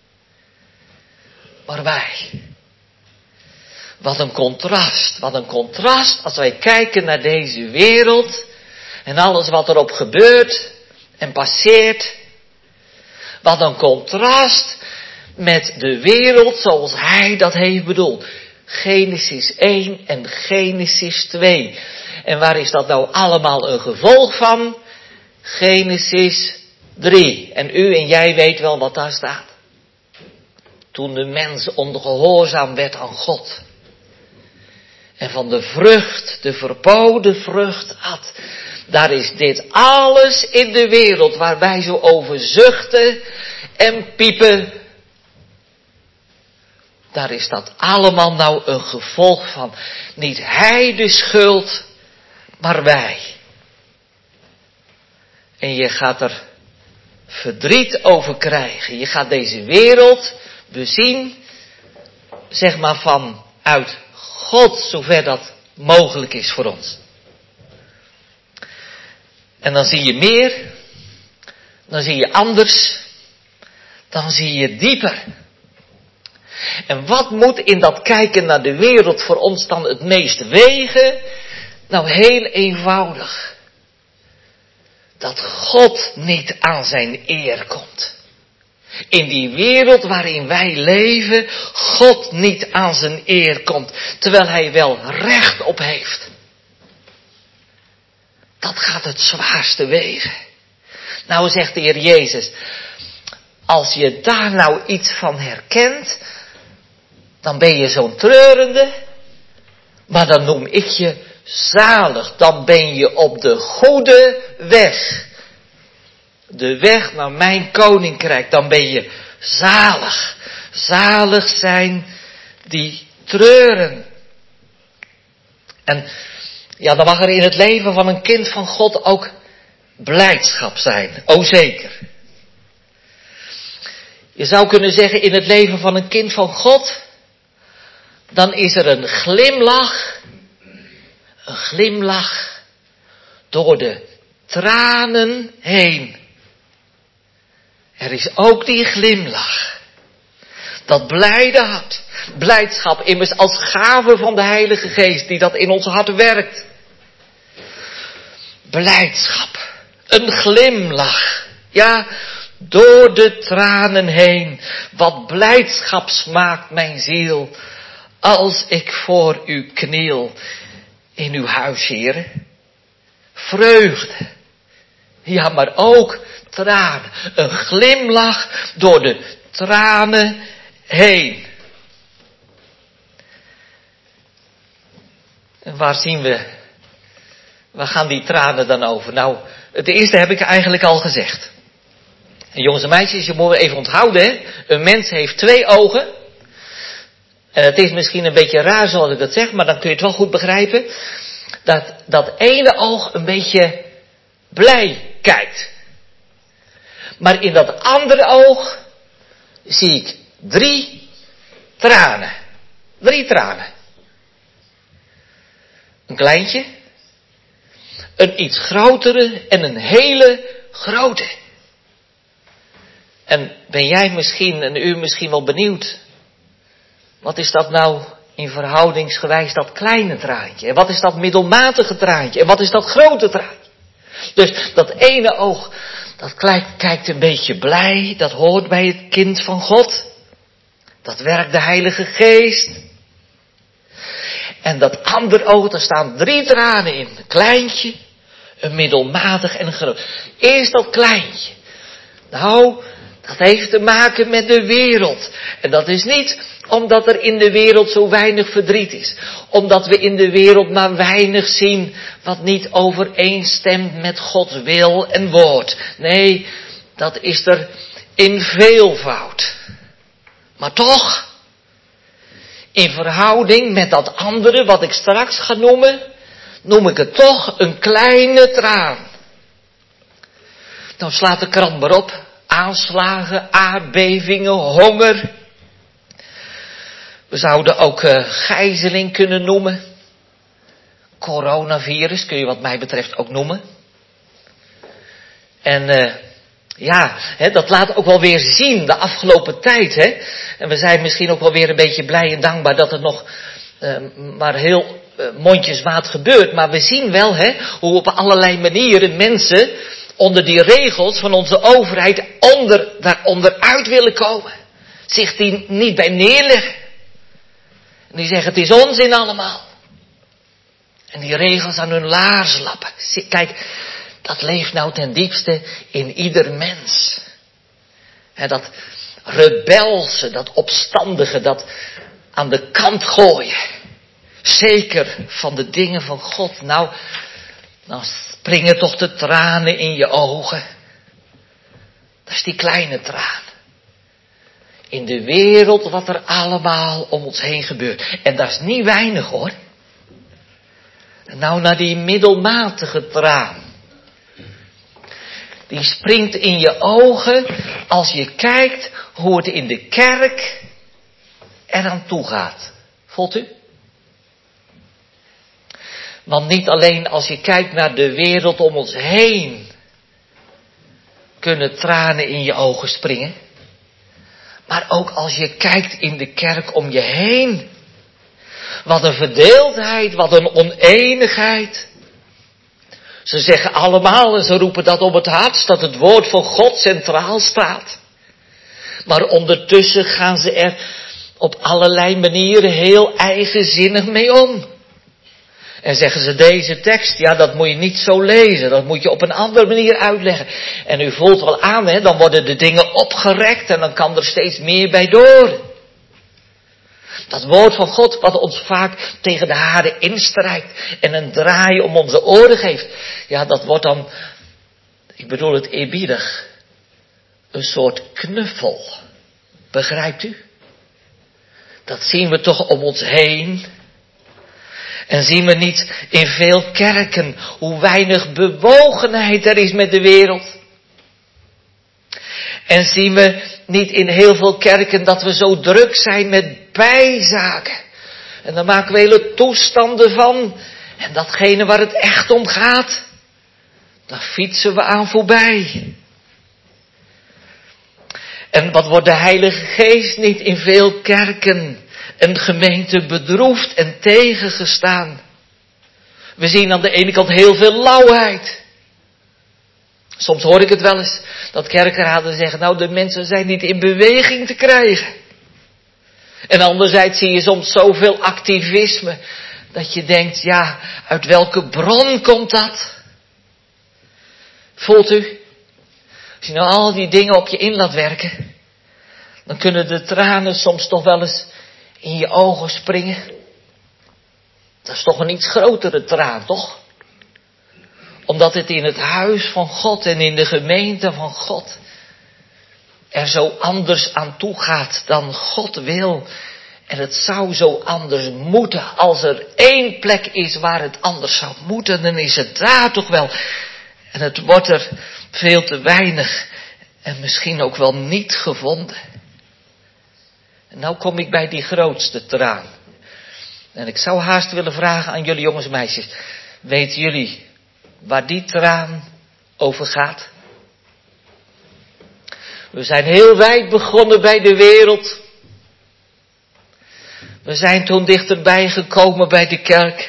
maar wij. Wat een contrast als wij kijken naar deze wereld en alles wat erop gebeurt en passeert. Wat een contrast met de wereld zoals Hij dat heeft bedoeld. Genesis 1 en Genesis 2. En waar is dat nou allemaal een gevolg van? Genesis 3. En u en jij weet wel wat daar staat. Toen de mens ongehoorzaam werd aan God. En van de vrucht, de verboden vrucht at. Daar is dit alles in de wereld waar wij zo over zuchten en piepen. Daar is dat allemaal nou een gevolg van. Niet Hij de schuld, maar wij. En je gaat er verdriet over krijgen. Je gaat deze wereld bezien, zeg maar vanuit God, zover dat mogelijk is voor ons. En dan zie je meer, dan zie je anders, dan zie je dieper. En wat moet in dat kijken naar de wereld voor ons dan het meest wegen? Nou, heel eenvoudig. Dat God niet aan zijn eer komt. In die wereld waarin wij leven, God niet aan zijn eer komt. Terwijl hij wel recht op heeft. Dat gaat het zwaarste wegen. Nou zegt de Heer Jezus, als je daar nou iets van herkent, dan ben je zo'n treurende, maar dan noem ik je zalig. Dan ben je op de goede weg. De weg naar mijn koninkrijk, dan ben je zalig. Zalig zijn die treuren. En ja, dan mag er in het leven van een kind van God ook blijdschap zijn. O zeker. Je zou kunnen zeggen, in het leven van een kind van God, dan is er een glimlach door de tranen heen. Er is ook die glimlach. Dat blijde hart. Blijdschap immers als gave van de Heilige Geest die dat in ons hart werkt. Blijdschap. Een glimlach. Ja, door de tranen heen. Wat blijdschap smaakt mijn ziel. Als ik voor u kniel. In uw huis, Heer. Vreugde. Ja, maar ook tranen. Een glimlach door de tranen heen. En waar gaan die tranen dan over? Nou, het eerste heb ik eigenlijk al gezegd. En jongens en meisjes, je moet even onthouden, hè? Een mens heeft 2 ogen. En het is misschien een beetje raar zoals ik dat zeg, maar dan kun je het wel goed begrijpen. Dat ene oog een beetje blij kijkt. Maar in dat andere oog zie ik 3 tranen. 3 tranen. Een kleintje, een iets grotere en een hele grote. En ben jij misschien en u misschien wel benieuwd, wat is dat nou in verhoudingsgewijs dat kleine traantje? En wat is dat middelmatige traantje? En wat is dat grote traantje? Dus dat ene oog, dat kijkt een beetje blij, dat hoort bij het kind van God. Dat werkt de Heilige Geest. En dat andere oog, daar staan 3 tranen in. Een kleintje, een middelmatig en een groot. Eerst dat kleintje. Nou, dat heeft te maken met de wereld. En dat is niet omdat er in de wereld zo weinig verdriet is. Omdat we in de wereld maar weinig zien wat niet overeenstemt met Gods wil en woord. Nee, dat is er in veelvoud. Maar toch, in verhouding met dat andere wat ik straks ga noemen, noem ik het toch een kleine traan. Nou, slaat de krant maar op. Aanslagen, aardbevingen, honger. We zouden ook gijzeling kunnen noemen. Coronavirus kun je wat mij betreft ook noemen. En dat laat ook wel weer zien de afgelopen tijd. Hè? En we zijn misschien ook wel weer een beetje blij en dankbaar dat het nog maar heel mondjesmaat gebeurt. Maar we zien wel hoe op allerlei manieren mensen onder die regels van onze overheid daaronder uit willen komen. Zich die niet bij neerleggen. En die zeggen het is onzin allemaal. En die regels aan hun laars lappen. Kijk, dat leeft nou ten diepste in ieder mens. Dat rebelse, dat opstandige, dat aan de kant gooien. Zeker van de dingen van God. Nou, dan springen toch de tranen in je ogen. Dat is die kleine traan. In de wereld wat er allemaal om ons heen gebeurt. En dat is niet weinig hoor. Nou naar die middelmatige traan. Die springt in je ogen als je kijkt hoe het in de kerk eraan toe gaat. Voelt u? Want niet alleen als je kijkt naar de wereld om ons heen, kunnen tranen in je ogen springen. Maar ook als je kijkt in de kerk om je heen. Wat een verdeeldheid, wat een oneenigheid. Ze zeggen allemaal en ze roepen dat op het hardst, dat het woord van God centraal staat. Maar ondertussen gaan ze er op allerlei manieren heel eigenzinnig mee om. En zeggen ze deze tekst, ja dat moet je niet zo lezen, dat moet je op een andere manier uitleggen. En u voelt wel aan, hè, dan worden de dingen opgerekt en dan kan er steeds meer bij door. Dat woord van God wat ons vaak tegen de haren instrijkt en een draai om onze oren geeft. Ja, dat wordt dan, ik bedoel het eerbiedig, een soort knuffel. Begrijpt u? Dat zien we toch om ons heen. En zien we niet in veel kerken hoe weinig bewogenheid er is met de wereld. En zien we niet in heel veel kerken dat we zo druk zijn met bijzaken. En dan maken we hele toestanden van. En datgene waar het echt om gaat, daar fietsen we aan voorbij. En wat wordt de Heilige Geest niet in veel kerken een gemeente bedroefd en tegengestaan. We zien aan de ene kant heel veel lauwheid. Soms hoor ik het wel eens, dat kerkenraden zeggen, nou de mensen zijn niet in beweging te krijgen. En anderzijds zie je soms zoveel activisme, dat je denkt, ja, uit welke bron komt dat? Voelt u? Als je nou al die dingen op je in laat werken, dan kunnen de tranen soms toch wel eens in je ogen springen. Dat is toch een iets grotere traan, toch? Omdat het in het huis van God en in de gemeente van God er zo anders aan toe gaat dan God wil. En het zou zo anders moeten. Als er één plek is waar het anders zou moeten, dan is het daar toch wel. En het wordt er veel te weinig en misschien ook wel niet gevonden. En nou kom ik bij die grootste traan. En ik zou haast willen vragen aan jullie jongens en meisjes. Weten jullie waar die traan over gaat? We zijn heel wijd begonnen bij de wereld. We zijn toen dichterbij gekomen bij de kerk.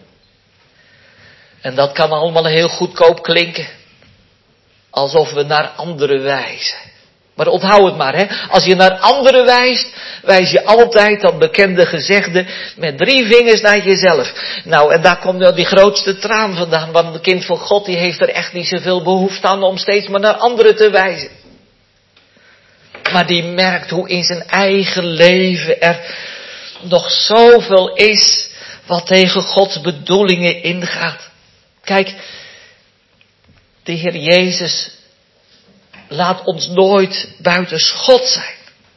En dat kan allemaal heel goedkoop klinken. Alsof we naar anderen wijzen. Maar onthoud het maar, hè. Als je naar anderen wijst, wijs je altijd dat bekende gezegde met 3 vingers naar jezelf. Nou, en daar komt wel die grootste traan vandaan. Want het kind van God, die heeft er echt niet zoveel behoefte aan om steeds maar naar anderen te wijzen. Maar die merkt hoe in zijn eigen leven er nog zoveel is wat tegen Gods bedoelingen ingaat. Kijk, de Heer Jezus laat ons nooit buiten God zijn.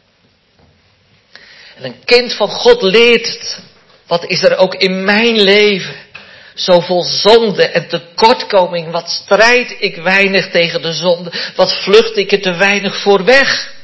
En een kind van God leert het. Wat is er ook in mijn leven? Zoveel zonde en tekortkoming. Wat strijd ik weinig tegen de zonde. Wat vlucht ik er te weinig voor weg.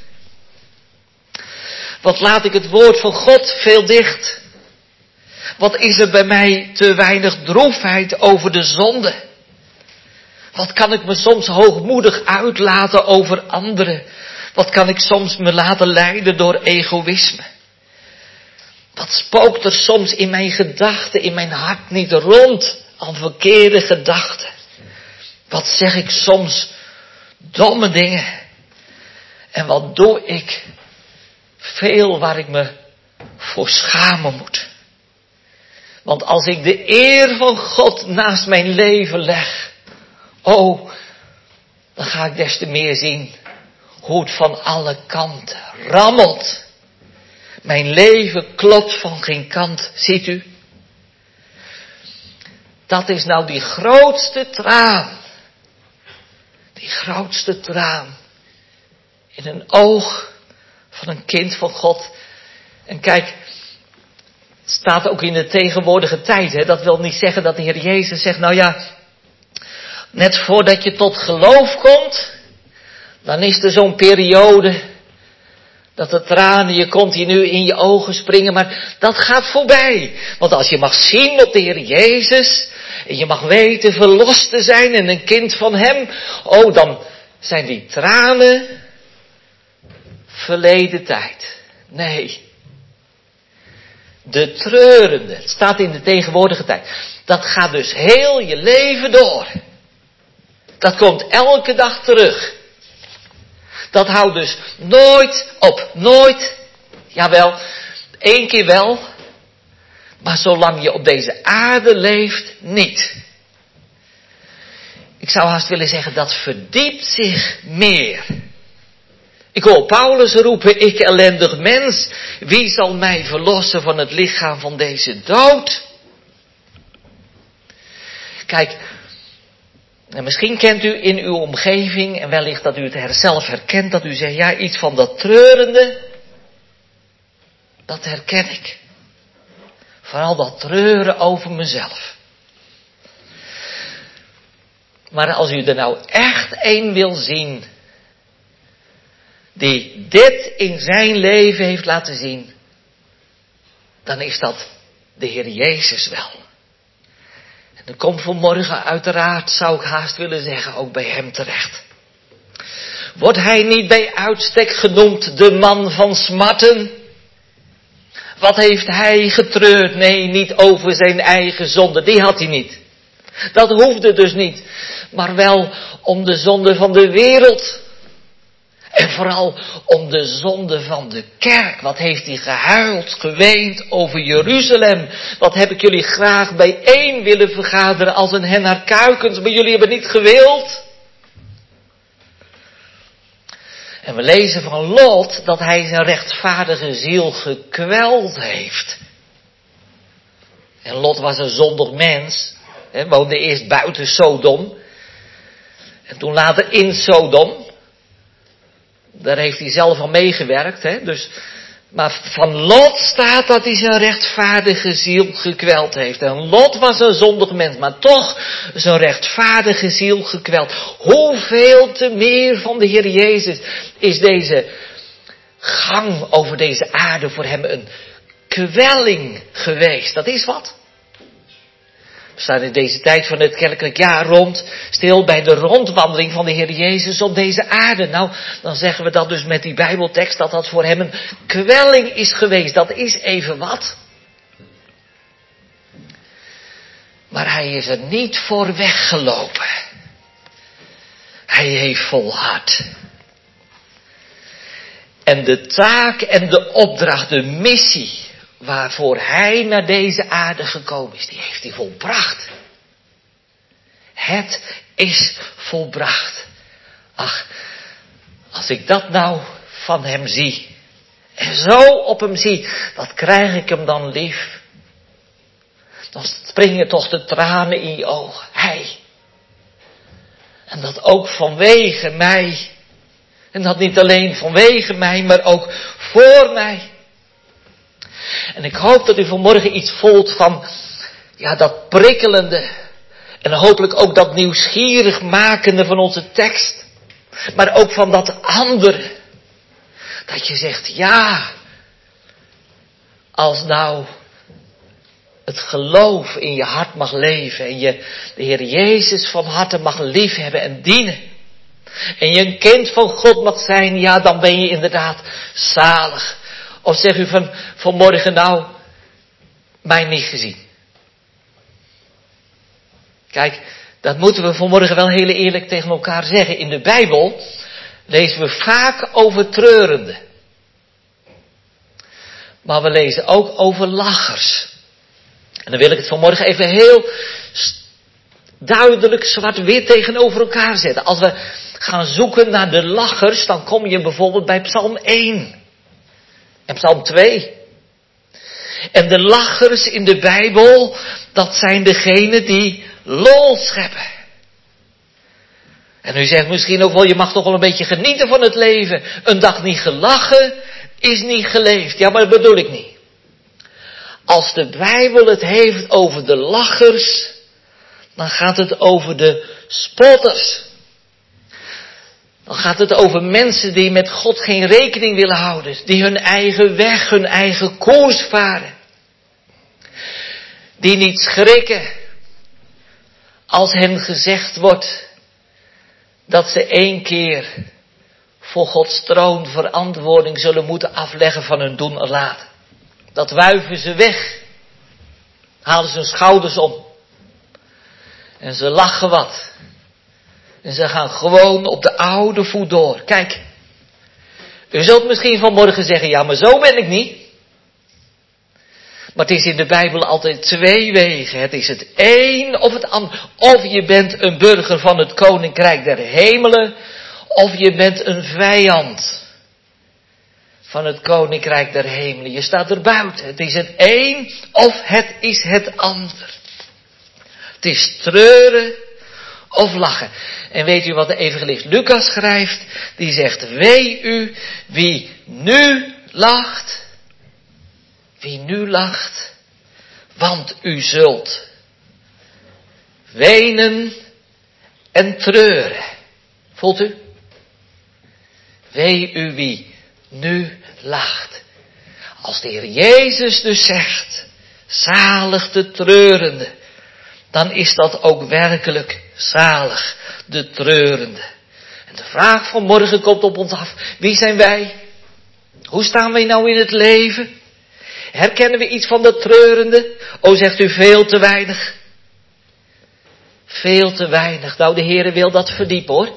Wat laat ik het woord van God veel dicht. Wat is er bij mij te weinig droefheid over de zonde. Wat kan ik me soms hoogmoedig uitlaten over anderen? Wat kan ik soms me laten leiden door egoïsme? Wat spookt er soms in mijn gedachten, in mijn hart niet rond aan verkeerde gedachten? Wat zeg ik soms domme dingen? En wat doe ik veel waar ik me voor schamen moet? Want als ik de eer van God naast mijn leven leg, oh, dan ga ik des te meer zien hoe het van alle kanten rammelt. Mijn leven klopt van geen kant, ziet u? Dat is nou die grootste traan. Die grootste traan. In een oog van een kind van God. En kijk, het staat ook in de tegenwoordige tijd. Hè? Dat wil niet zeggen dat de Heer Jezus zegt, nou ja, Net voordat je tot geloof komt, dan is er zo'n periode dat de tranen je continu in je ogen springen, maar dat gaat voorbij. Want als je mag zien op de Heer Jezus en je mag weten verlost te zijn en een kind van Hem, oh, dan zijn die tranen verleden tijd. Nee. De treurende, het staat in de tegenwoordige tijd, dat gaat dus heel je leven door. Dat komt elke dag terug. Dat houdt dus nooit op, nooit, jawel, 1 keer wel, maar zolang je op deze aarde leeft, niet. Ik zou haast willen zeggen, dat verdiept zich meer. Ik hoor Paulus roepen, ik ellendig mens, wie zal mij verlossen van het lichaam van deze dood? Kijk, en misschien kent u in uw omgeving, en wellicht dat u het zelf herkent, dat u zegt, ja, iets van dat treurende, dat herken ik. Vooral dat treuren over mezelf. Maar als u er nou echt één wil zien, die dit in zijn leven heeft laten zien, dan is dat de Heer Jezus wel. En dan komt vanmorgen uiteraard, zou ik haast willen zeggen, ook bij hem terecht. Wordt hij niet bij uitstek genoemd de man van smarten? Wat heeft hij getreurd? Nee, niet over zijn eigen zonde, die had hij niet. Dat hoefde dus niet, maar wel om de zonde van de wereld. En vooral om de zonde van de kerk. Wat heeft hij gehuild, geweend over Jeruzalem. Wat heb ik jullie graag bijeen willen vergaderen als een hen naar kuikens. Maar jullie hebben niet gewild. En we lezen van Lot dat hij zijn rechtvaardige ziel gekweld heeft. En Lot was een zondig mens. Woonde eerst buiten Sodom. En toen later in Sodom. Daar heeft hij zelf aan meegewerkt. Dus, maar van Lot staat dat hij zijn rechtvaardige ziel gekweld heeft. En Lot was een zondig mens, maar toch zijn rechtvaardige ziel gekweld. Hoeveel te meer van de Heer Jezus is deze gang over deze aarde voor hem een kwelling geweest. Dat is wat. We staan in deze tijd van het kerkelijk jaar stil bij de rondwandeling van de Heer Jezus op deze aarde. Nou, dan zeggen we dat dus met die Bijbeltekst, dat dat voor hem een kwelling is geweest. Dat is even wat. Maar hij is er niet voor weggelopen. Hij heeft volhard. En de taak en de opdracht, de missie waarvoor hij naar deze aarde gekomen is, die heeft hij volbracht. Het is volbracht. Ach, als ik dat nou van hem zie, en zo op hem zie, wat krijg ik hem dan lief? Dan springen toch de tranen in je ogen. Hij. En dat ook vanwege mij. En dat niet alleen vanwege mij, maar ook voor mij. En ik hoop dat u vanmorgen iets voelt van, ja, dat prikkelende. En hopelijk ook dat nieuwsgierig makende van onze tekst. Maar ook van dat andere. Dat je zegt, ja, als nou het geloof in je hart mag leven. En je de Heer Jezus van harte mag liefhebben en dienen. En je een kind van God mag zijn, ja, dan ben je inderdaad zalig. Of zeg u vanmorgen nou, mij niet gezien. Kijk, dat moeten we vanmorgen wel heel eerlijk tegen elkaar zeggen. In de Bijbel lezen we vaak over treurenden. Maar we lezen ook over lachers. En dan wil ik het vanmorgen even heel duidelijk zwart-wit tegenover elkaar zetten. Als we gaan zoeken naar de lachers, dan kom je bijvoorbeeld bij Psalm 1. En Psalm 2. En de lachers in de Bijbel, dat zijn degenen die lol scheppen. En u zegt misschien ook wel, je mag toch wel een beetje genieten van het leven. Een dag niet gelachen is niet geleefd. Ja, maar dat bedoel ik niet. Als de Bijbel het heeft over de lachers, dan gaat het over de spotters. Dan gaat het over mensen die met God geen rekening willen houden. Die hun eigen weg, hun eigen koers varen. Die niet schrikken als hen gezegd wordt dat ze 1 keer voor Gods troon verantwoording zullen moeten afleggen van hun doen en laten. Dat wuiven ze weg. Halen ze hun schouders om. En ze lachen wat. En ze gaan gewoon op de oude voet door. Kijk, u zult misschien vanmorgen zeggen, ja, maar zo ben ik niet. Maar het is in de Bijbel altijd 2 wegen. Het is het een of het ander. Of je bent een burger van het Koninkrijk der Hemelen, of je bent een vijand van het Koninkrijk der Hemelen. Je staat er buiten. Het is het een of het is het ander. Het is treuren of lachen. En weet u wat de evangelist Lucas schrijft? Die zegt, wee u wie nu lacht. Wie nu lacht. Want u zult wenen en treuren. Voelt u? Wee u wie nu lacht. Als de Heer Jezus dus zegt, zalig de treurende, dan is dat ook werkelijk zalig, de treurende. En de vraag van morgen komt op ons af, wie zijn wij? Hoe staan wij nou in het leven? Herkennen we iets van de treurende? O, zegt u, veel te weinig. Veel te weinig. Nou, de Heere wil dat verdiepen, hoor.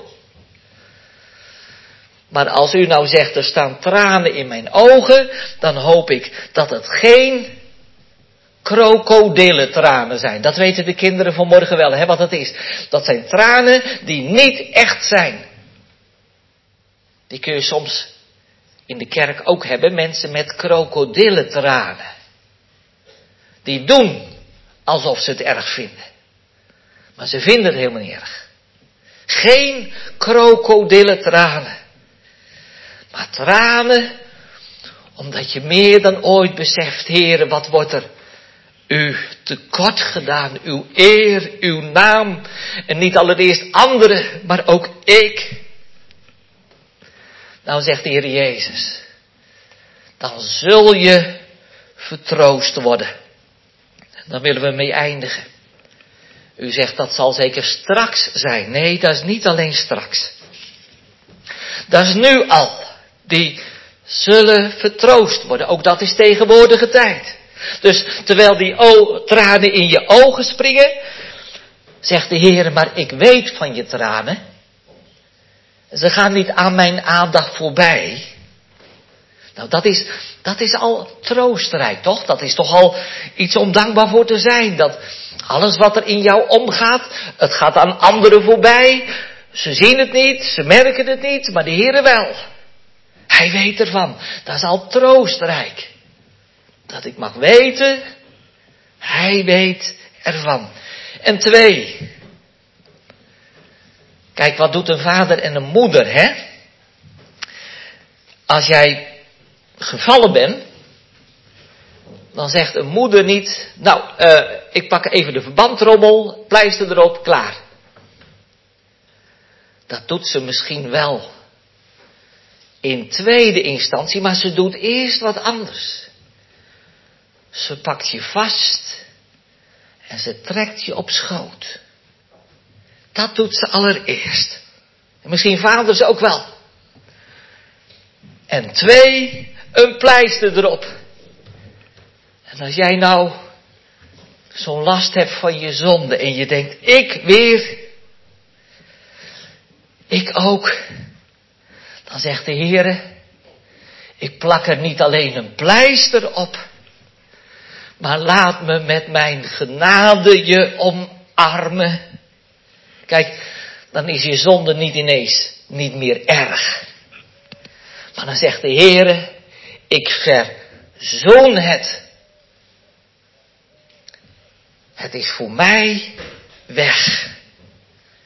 Maar als u nou zegt, er staan tranen in mijn ogen, dan hoop ik dat het geen krokodillentranen zijn. Dat weten de kinderen vanmorgen wel, hè, wat het is. Dat zijn tranen die niet echt zijn. Die kun je soms in de kerk ook hebben, mensen met krokodillentranen. Die doen alsof ze het erg vinden. Maar ze vinden het helemaal niet erg. Geen krokodillentranen. Maar tranen, omdat je meer dan ooit beseft, Heere, wat wordt er u tekort gedaan, uw eer, uw naam, en niet allereerst anderen, maar ook ik. Nou zegt de Heer Jezus, dan zul je vertroost worden. En dan willen we mee eindigen. U zegt dat zal zeker straks zijn. Nee, dat is niet alleen straks. Dat is nu al. Die zullen vertroost worden. Ook dat is tegenwoordige tijd. Dus terwijl die tranen in je ogen springen, zegt de Heer, maar ik weet van je tranen. Ze gaan niet aan mijn aandacht voorbij. Nou, dat is al troostrijk, toch? Dat is toch al iets om dankbaar voor te zijn. Dat alles wat er in jou omgaat, het gaat aan anderen voorbij. Ze zien het niet, ze merken het niet, maar de Heer wel. Hij weet ervan. Dat is al troostrijk. Dat ik mag weten, hij weet ervan. En 2. Kijk, wat doet een vader en een moeder, hè? Als jij gevallen bent, dan zegt een moeder niet, nou, ik pak even de verbandrommel, pleister erop, klaar. Dat doet ze misschien wel in tweede instantie, maar ze doet eerst wat anders. Ze pakt je vast en ze trekt je op schoot. Dat doet ze allereerst. En misschien vaders ook wel. En 2, een pleister erop. En als jij nou zo'n last hebt van je zonde en je denkt, ik weer, ik ook. Dan zegt de Heere, ik plak er niet alleen een pleister op, maar laat me met mijn genade je omarmen. Kijk, dan is je zonde niet ineens niet meer erg. Maar dan zegt de Heere, ik verzoen het. Het is voor mij weg.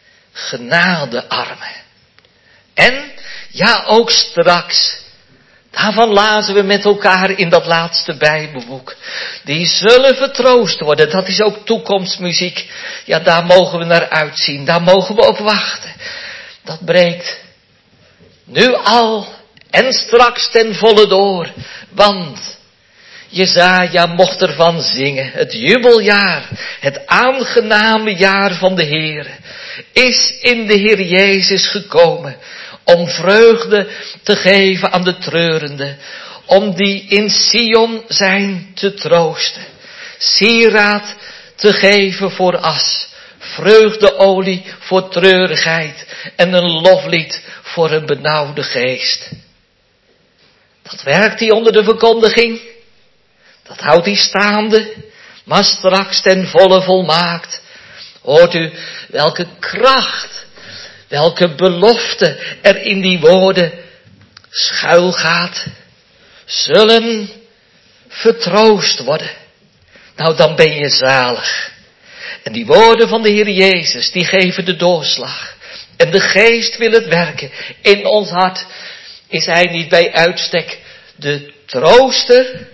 Genadearmen. En, ja, ook straks, Daarvan lazen we met elkaar in dat laatste Bijbelboek. Die zullen vertroost worden. Dat is ook toekomstmuziek. Ja, daar mogen we naar uitzien. Daar mogen we op wachten. Dat breekt nu al en straks ten volle door. Want Jesaja mocht ervan zingen. Het jubeljaar, het aangename jaar van de Heer, is in de Heer Jezus gekomen. Om vreugde te geven aan de treurenden. Om die in Sion zijn te troosten. Sieraad te geven voor as. Vreugdeolie voor treurigheid. En een loflied voor een benauwde geest. Dat werkt hij onder de verkondiging. Dat houdt hij staande. Maar straks ten volle volmaakt. Hoort u welke kracht. Welke belofte er in die woorden schuil gaat. Zullen vertroost worden. Nou, dan ben je zalig. En die woorden van de Heer Jezus, die geven de doorslag. En de Geest wil het werken. In ons hart is Hij niet bij uitstek de trooster.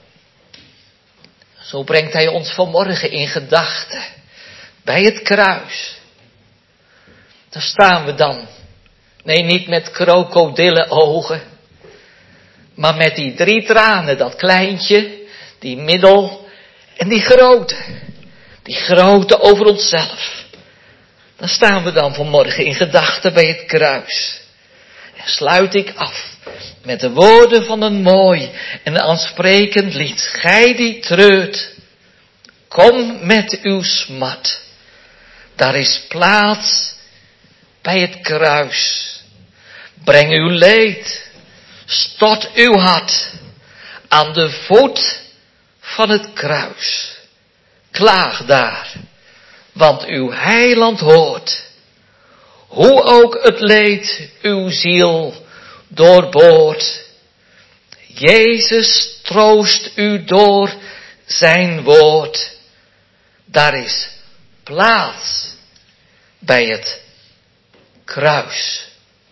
Zo brengt Hij ons vanmorgen in gedachten. Bij het kruis. Daar staan we dan. Nee, niet met krokodillenogen. Maar met die 3 tranen. Dat kleintje, die middel en die grote. Die grote over onszelf. Dan staan we dan vanmorgen in gedachten bij het kruis. En sluit ik af met de woorden van een mooi en aansprekend lied. Gij die treurt, kom met uw smart. Daar is plaats bij het kruis. Breng uw leed, stort uw hart aan de voet van het kruis. Klaag daar, want uw heiland hoort. Hoe ook het leed uw ziel doorboort. Jezus troost u door zijn woord. Daar is plaats bij het kruis.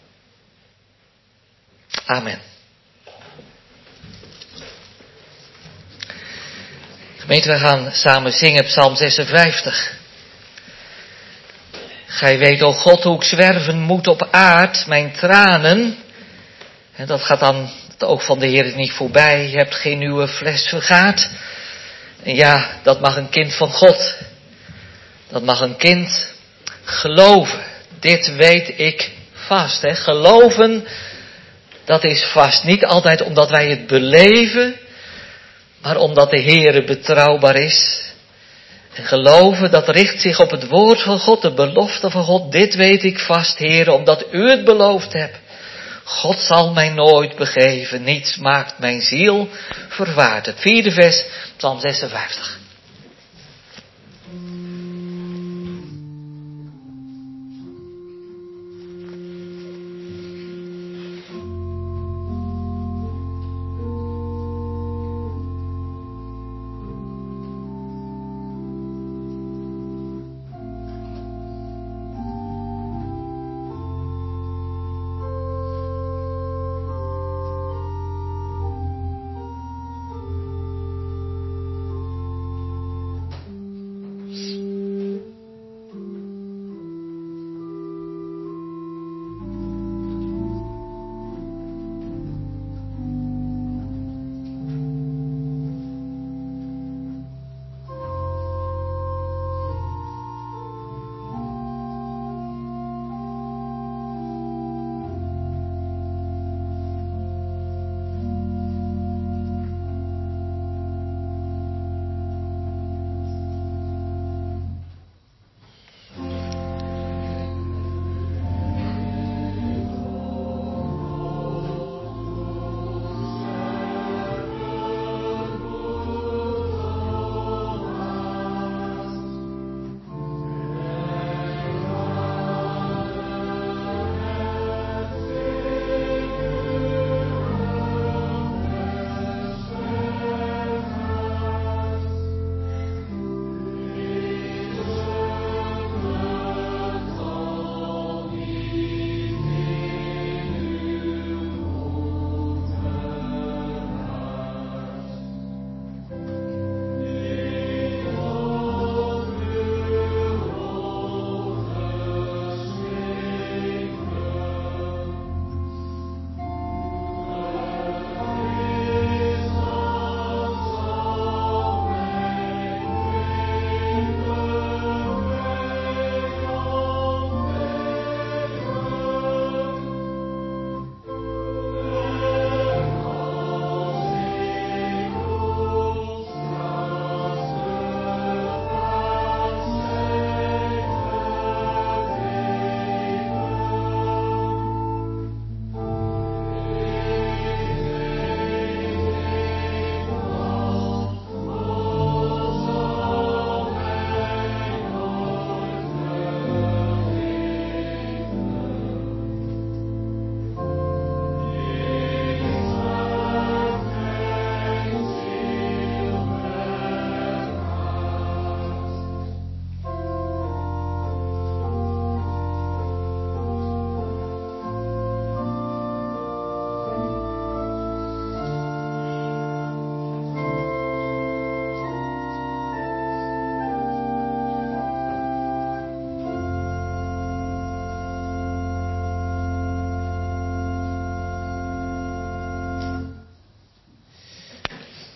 Amen. Gemeente, we gaan samen zingen Psalm 56. Gij weet, o God, hoe ik zwerven moet op aard, mijn tranen. En dat gaat dan het oog van de Heer niet voorbij. Je hebt geen nieuwe fles vergaat. En ja, dat mag een kind van God. Dat mag een kind geloven. Dit weet ik vast. Hè. Geloven, dat is vast. Niet altijd omdat wij het beleven, maar omdat de Heere betrouwbaar is. En geloven, dat richt zich op het woord van God, de belofte van God. Dit weet ik vast, Heere, omdat u het beloofd hebt. God zal mij nooit begeven. Niets maakt mijn ziel verwaard. Het 4e vers, Psalm 56.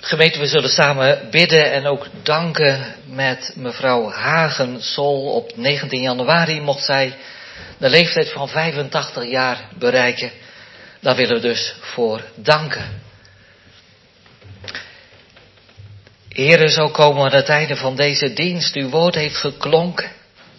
Gemeente, we zullen samen bidden en ook danken met mevrouw Hagensol. Op 19 januari mocht zij de leeftijd van 85 jaar bereiken. Daar willen we dus voor danken. Heere, zo komen we aan het einde van deze dienst. Uw woord heeft geklonken.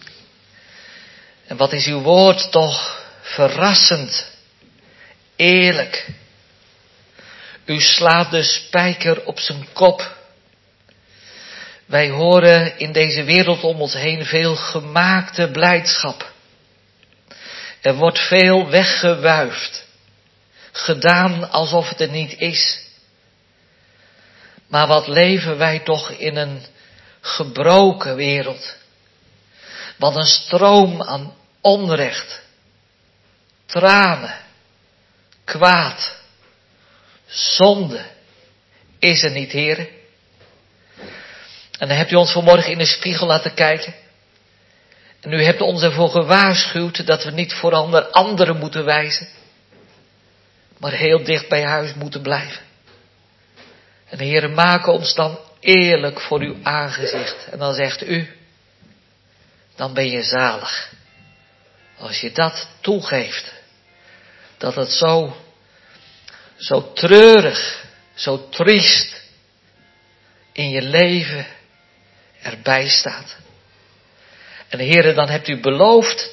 En wat is uw woord toch verrassend, eerlijk. U slaat de spijker op zijn kop. Wij horen in deze wereld om ons heen veel gemaakte blijdschap. Er wordt veel weggewuifd. Gedaan alsof het er niet is. Maar wat leven wij toch in een gebroken wereld. Wat een stroom aan onrecht. Tranen. Kwaad. Zonde is er niet, heren. En dan hebt u ons vanmorgen in de spiegel laten kijken. En u hebt ons ervoor gewaarschuwd dat we niet vooral anderen moeten wijzen. Maar heel dicht bij huis moeten blijven. En heren, maak ons dan eerlijk voor uw aangezicht. En dan zegt u, dan ben je zalig. Als je dat toegeeft. Dat het zo treurig, zo triest in je leven erbij staat. En heren, dan hebt u beloofd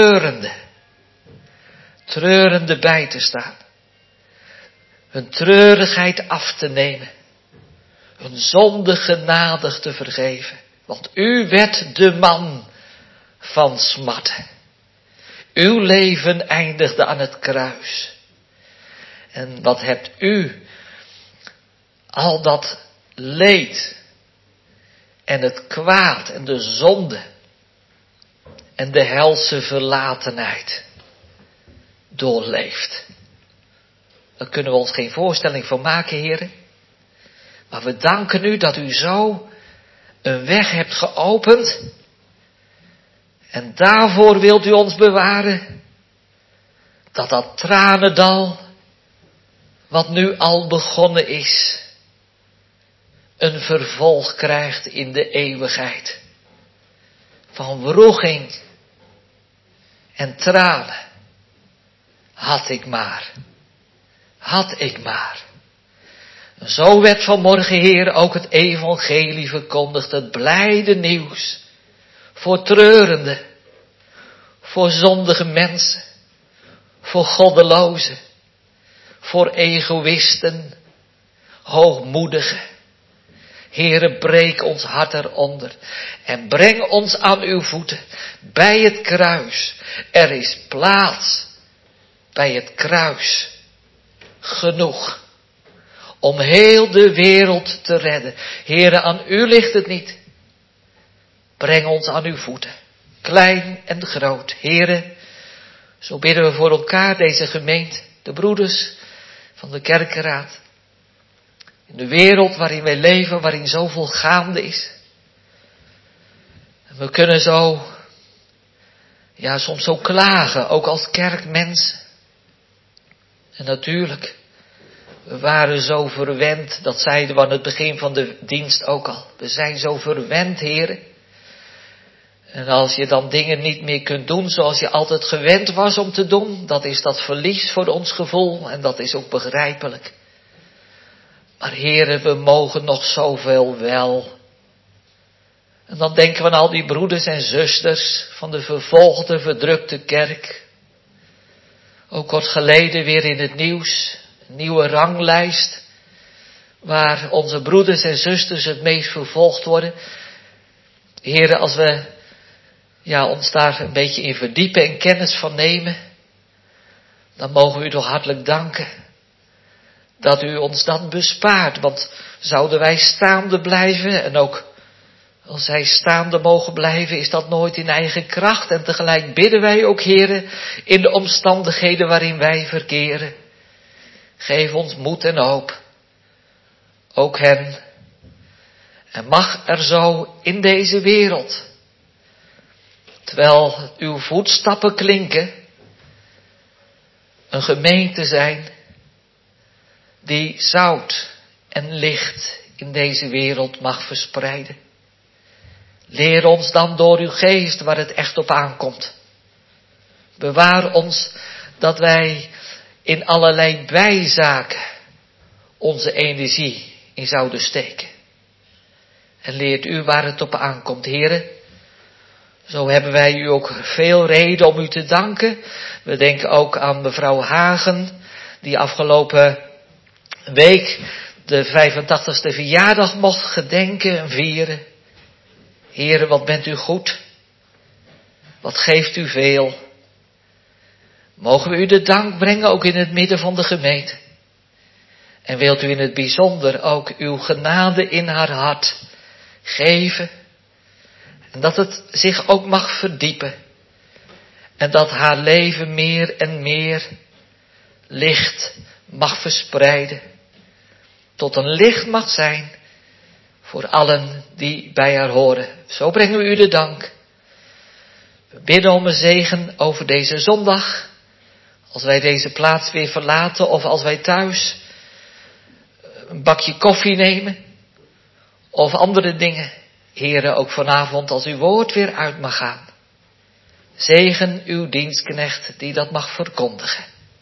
treurende bij te staan. Hun treurigheid af te nemen. Hun zonde genadig te vergeven. Want u werd de man van smarten. Uw leven eindigde aan het kruis. En wat hebt u al dat leed en het kwaad en de zonde en de helse verlatenheid doorleefd. Daar kunnen we ons geen voorstelling van maken, heren. Maar we danken u dat u zo een weg hebt geopend. En daarvoor wilt u ons bewaren. Dat tranendal, wat nu al begonnen is, een vervolg krijgt in de eeuwigheid. Van wroeging en tranen. Had ik maar. En zo werd vanmorgen, Heer, ook het evangelie verkondigd. Het blijde nieuws. Voor treurenden. Voor zondige mensen. Voor goddelozen. Voor egoïsten. Hoogmoedigen. Heere, breek ons hart eronder. En breng ons aan uw voeten. Bij het kruis. Er is plaats. Bij het kruis. Genoeg. Om heel de wereld te redden. Heere, aan u ligt het niet. Breng ons aan uw voeten. Klein en groot. Heere, zo bidden we voor elkaar, deze gemeente. De broeders van de kerkenraad. In de wereld waarin wij leven, waarin zoveel gaande is. En we kunnen soms zo klagen, ook als kerkmensen. En natuurlijk, we waren zo verwend, dat zeiden we aan het begin van de dienst ook al. We zijn zo verwend, heren. En als je dan dingen niet meer kunt doen zoals je altijd gewend was om te doen, dat is dat verlies voor ons gevoel en dat is ook begrijpelijk. Maar heren, we mogen nog zoveel wel. En dan denken we aan al die broeders en zusters van de vervolgde, verdrukte kerk. Ook kort geleden weer in het nieuws, een nieuwe ranglijst, waar onze broeders en zusters het meest vervolgd worden. Heren, als we ons daar een beetje in verdiepen en kennis van nemen, dan mogen we u toch hartelijk danken. Dat u ons dan bespaart, want zouden wij staande blijven en ook als zij staande mogen blijven, is dat nooit in eigen kracht. En tegelijk bidden wij ook, heren, in de omstandigheden waarin wij verkeren. Geef ons moed en hoop. Ook hen. En mag er zo in deze wereld, terwijl uw voetstappen klinken, een gemeente zijn die zout en licht in deze wereld mag verspreiden. Leer ons dan door uw geest waar het echt op aankomt. Bewaar ons dat wij in allerlei bijzaken onze energie in zouden steken. En leert u waar het op aankomt, heren. Zo hebben wij u ook veel reden om u te danken. We denken ook aan mevrouw Hagen, die afgelopen week de 85ste verjaardag mocht gedenken en vieren. Heren, wat bent u goed. Wat geeft u veel. Mogen we u de dank brengen, ook in het midden van de gemeente. En wilt u in het bijzonder ook uw genade in haar hart geven. En dat het zich ook mag verdiepen. En dat haar leven meer en meer licht mag verspreiden. Tot een licht mag zijn voor allen die bij haar horen. Zo brengen we u de dank. We bidden om een zegen over deze zondag. Als wij deze plaats weer verlaten of als wij thuis een bakje koffie nemen. Of andere dingen. Heren, ook vanavond als uw woord weer uit mag gaan. Zegen uw dienstknecht die dat mag verkondigen.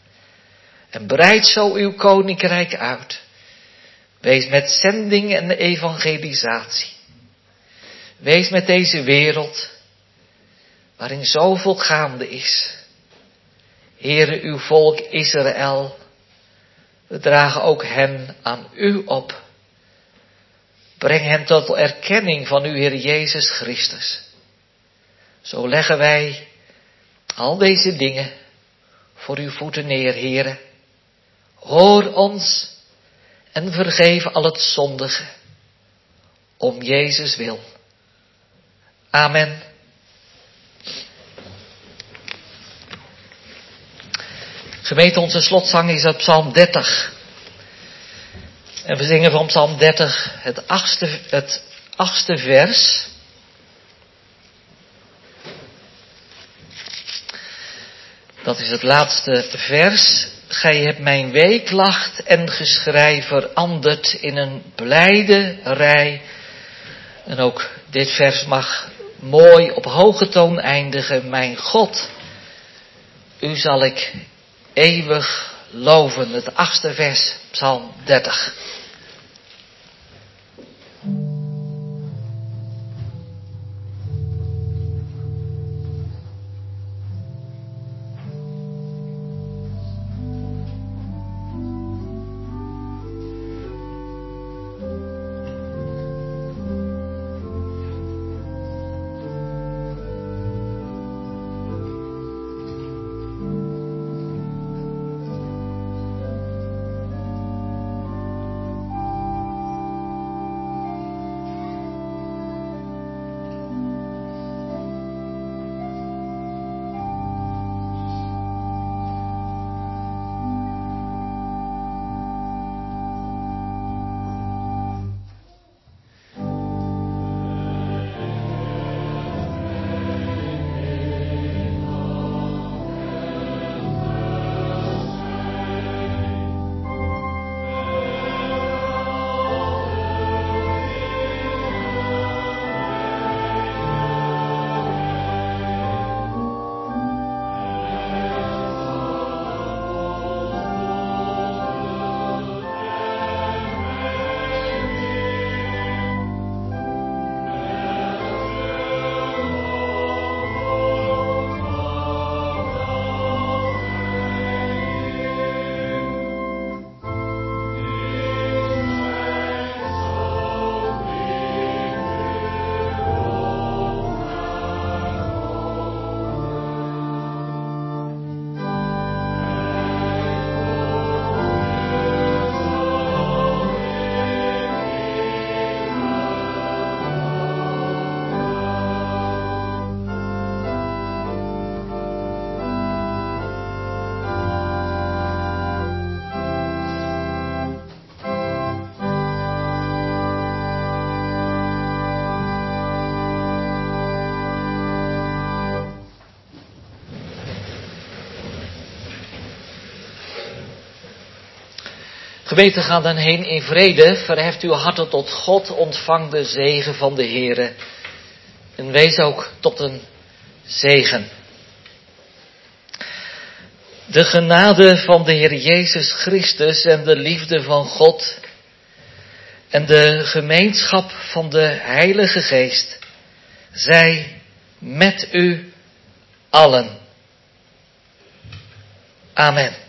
En breid zo uw koninkrijk uit. Wees met zending en evangelisatie. Wees met deze wereld, waarin zoveel gaande is. Heere, uw volk Israël, we dragen ook hen aan u op. Breng hen tot erkenning van uw Heer Jezus Christus. Zo leggen wij al deze dingen voor uw voeten neer, Heere. Hoor ons en vergeef al het zondige. Om Jezus wil. Amen. Gemeente, onze slotzang is uit Psalm 30. En we zingen van Psalm 30 het achtste vers. Dat is het laatste vers. Gij hebt mijn weeklacht en geschrei veranderd in een blijde rij. En ook dit vers mag mooi op hoge toon eindigen. Mijn God, u zal ik eeuwig loven. Het 8e vers, Psalm 30. Gemeente, ga dan heen in vrede, verheft uw harten tot God, ontvang de zegen van de Heere en wees ook tot een zegen. De genade van de Heer Jezus Christus en de liefde van God en de gemeenschap van de Heilige Geest zij met u allen. Amen.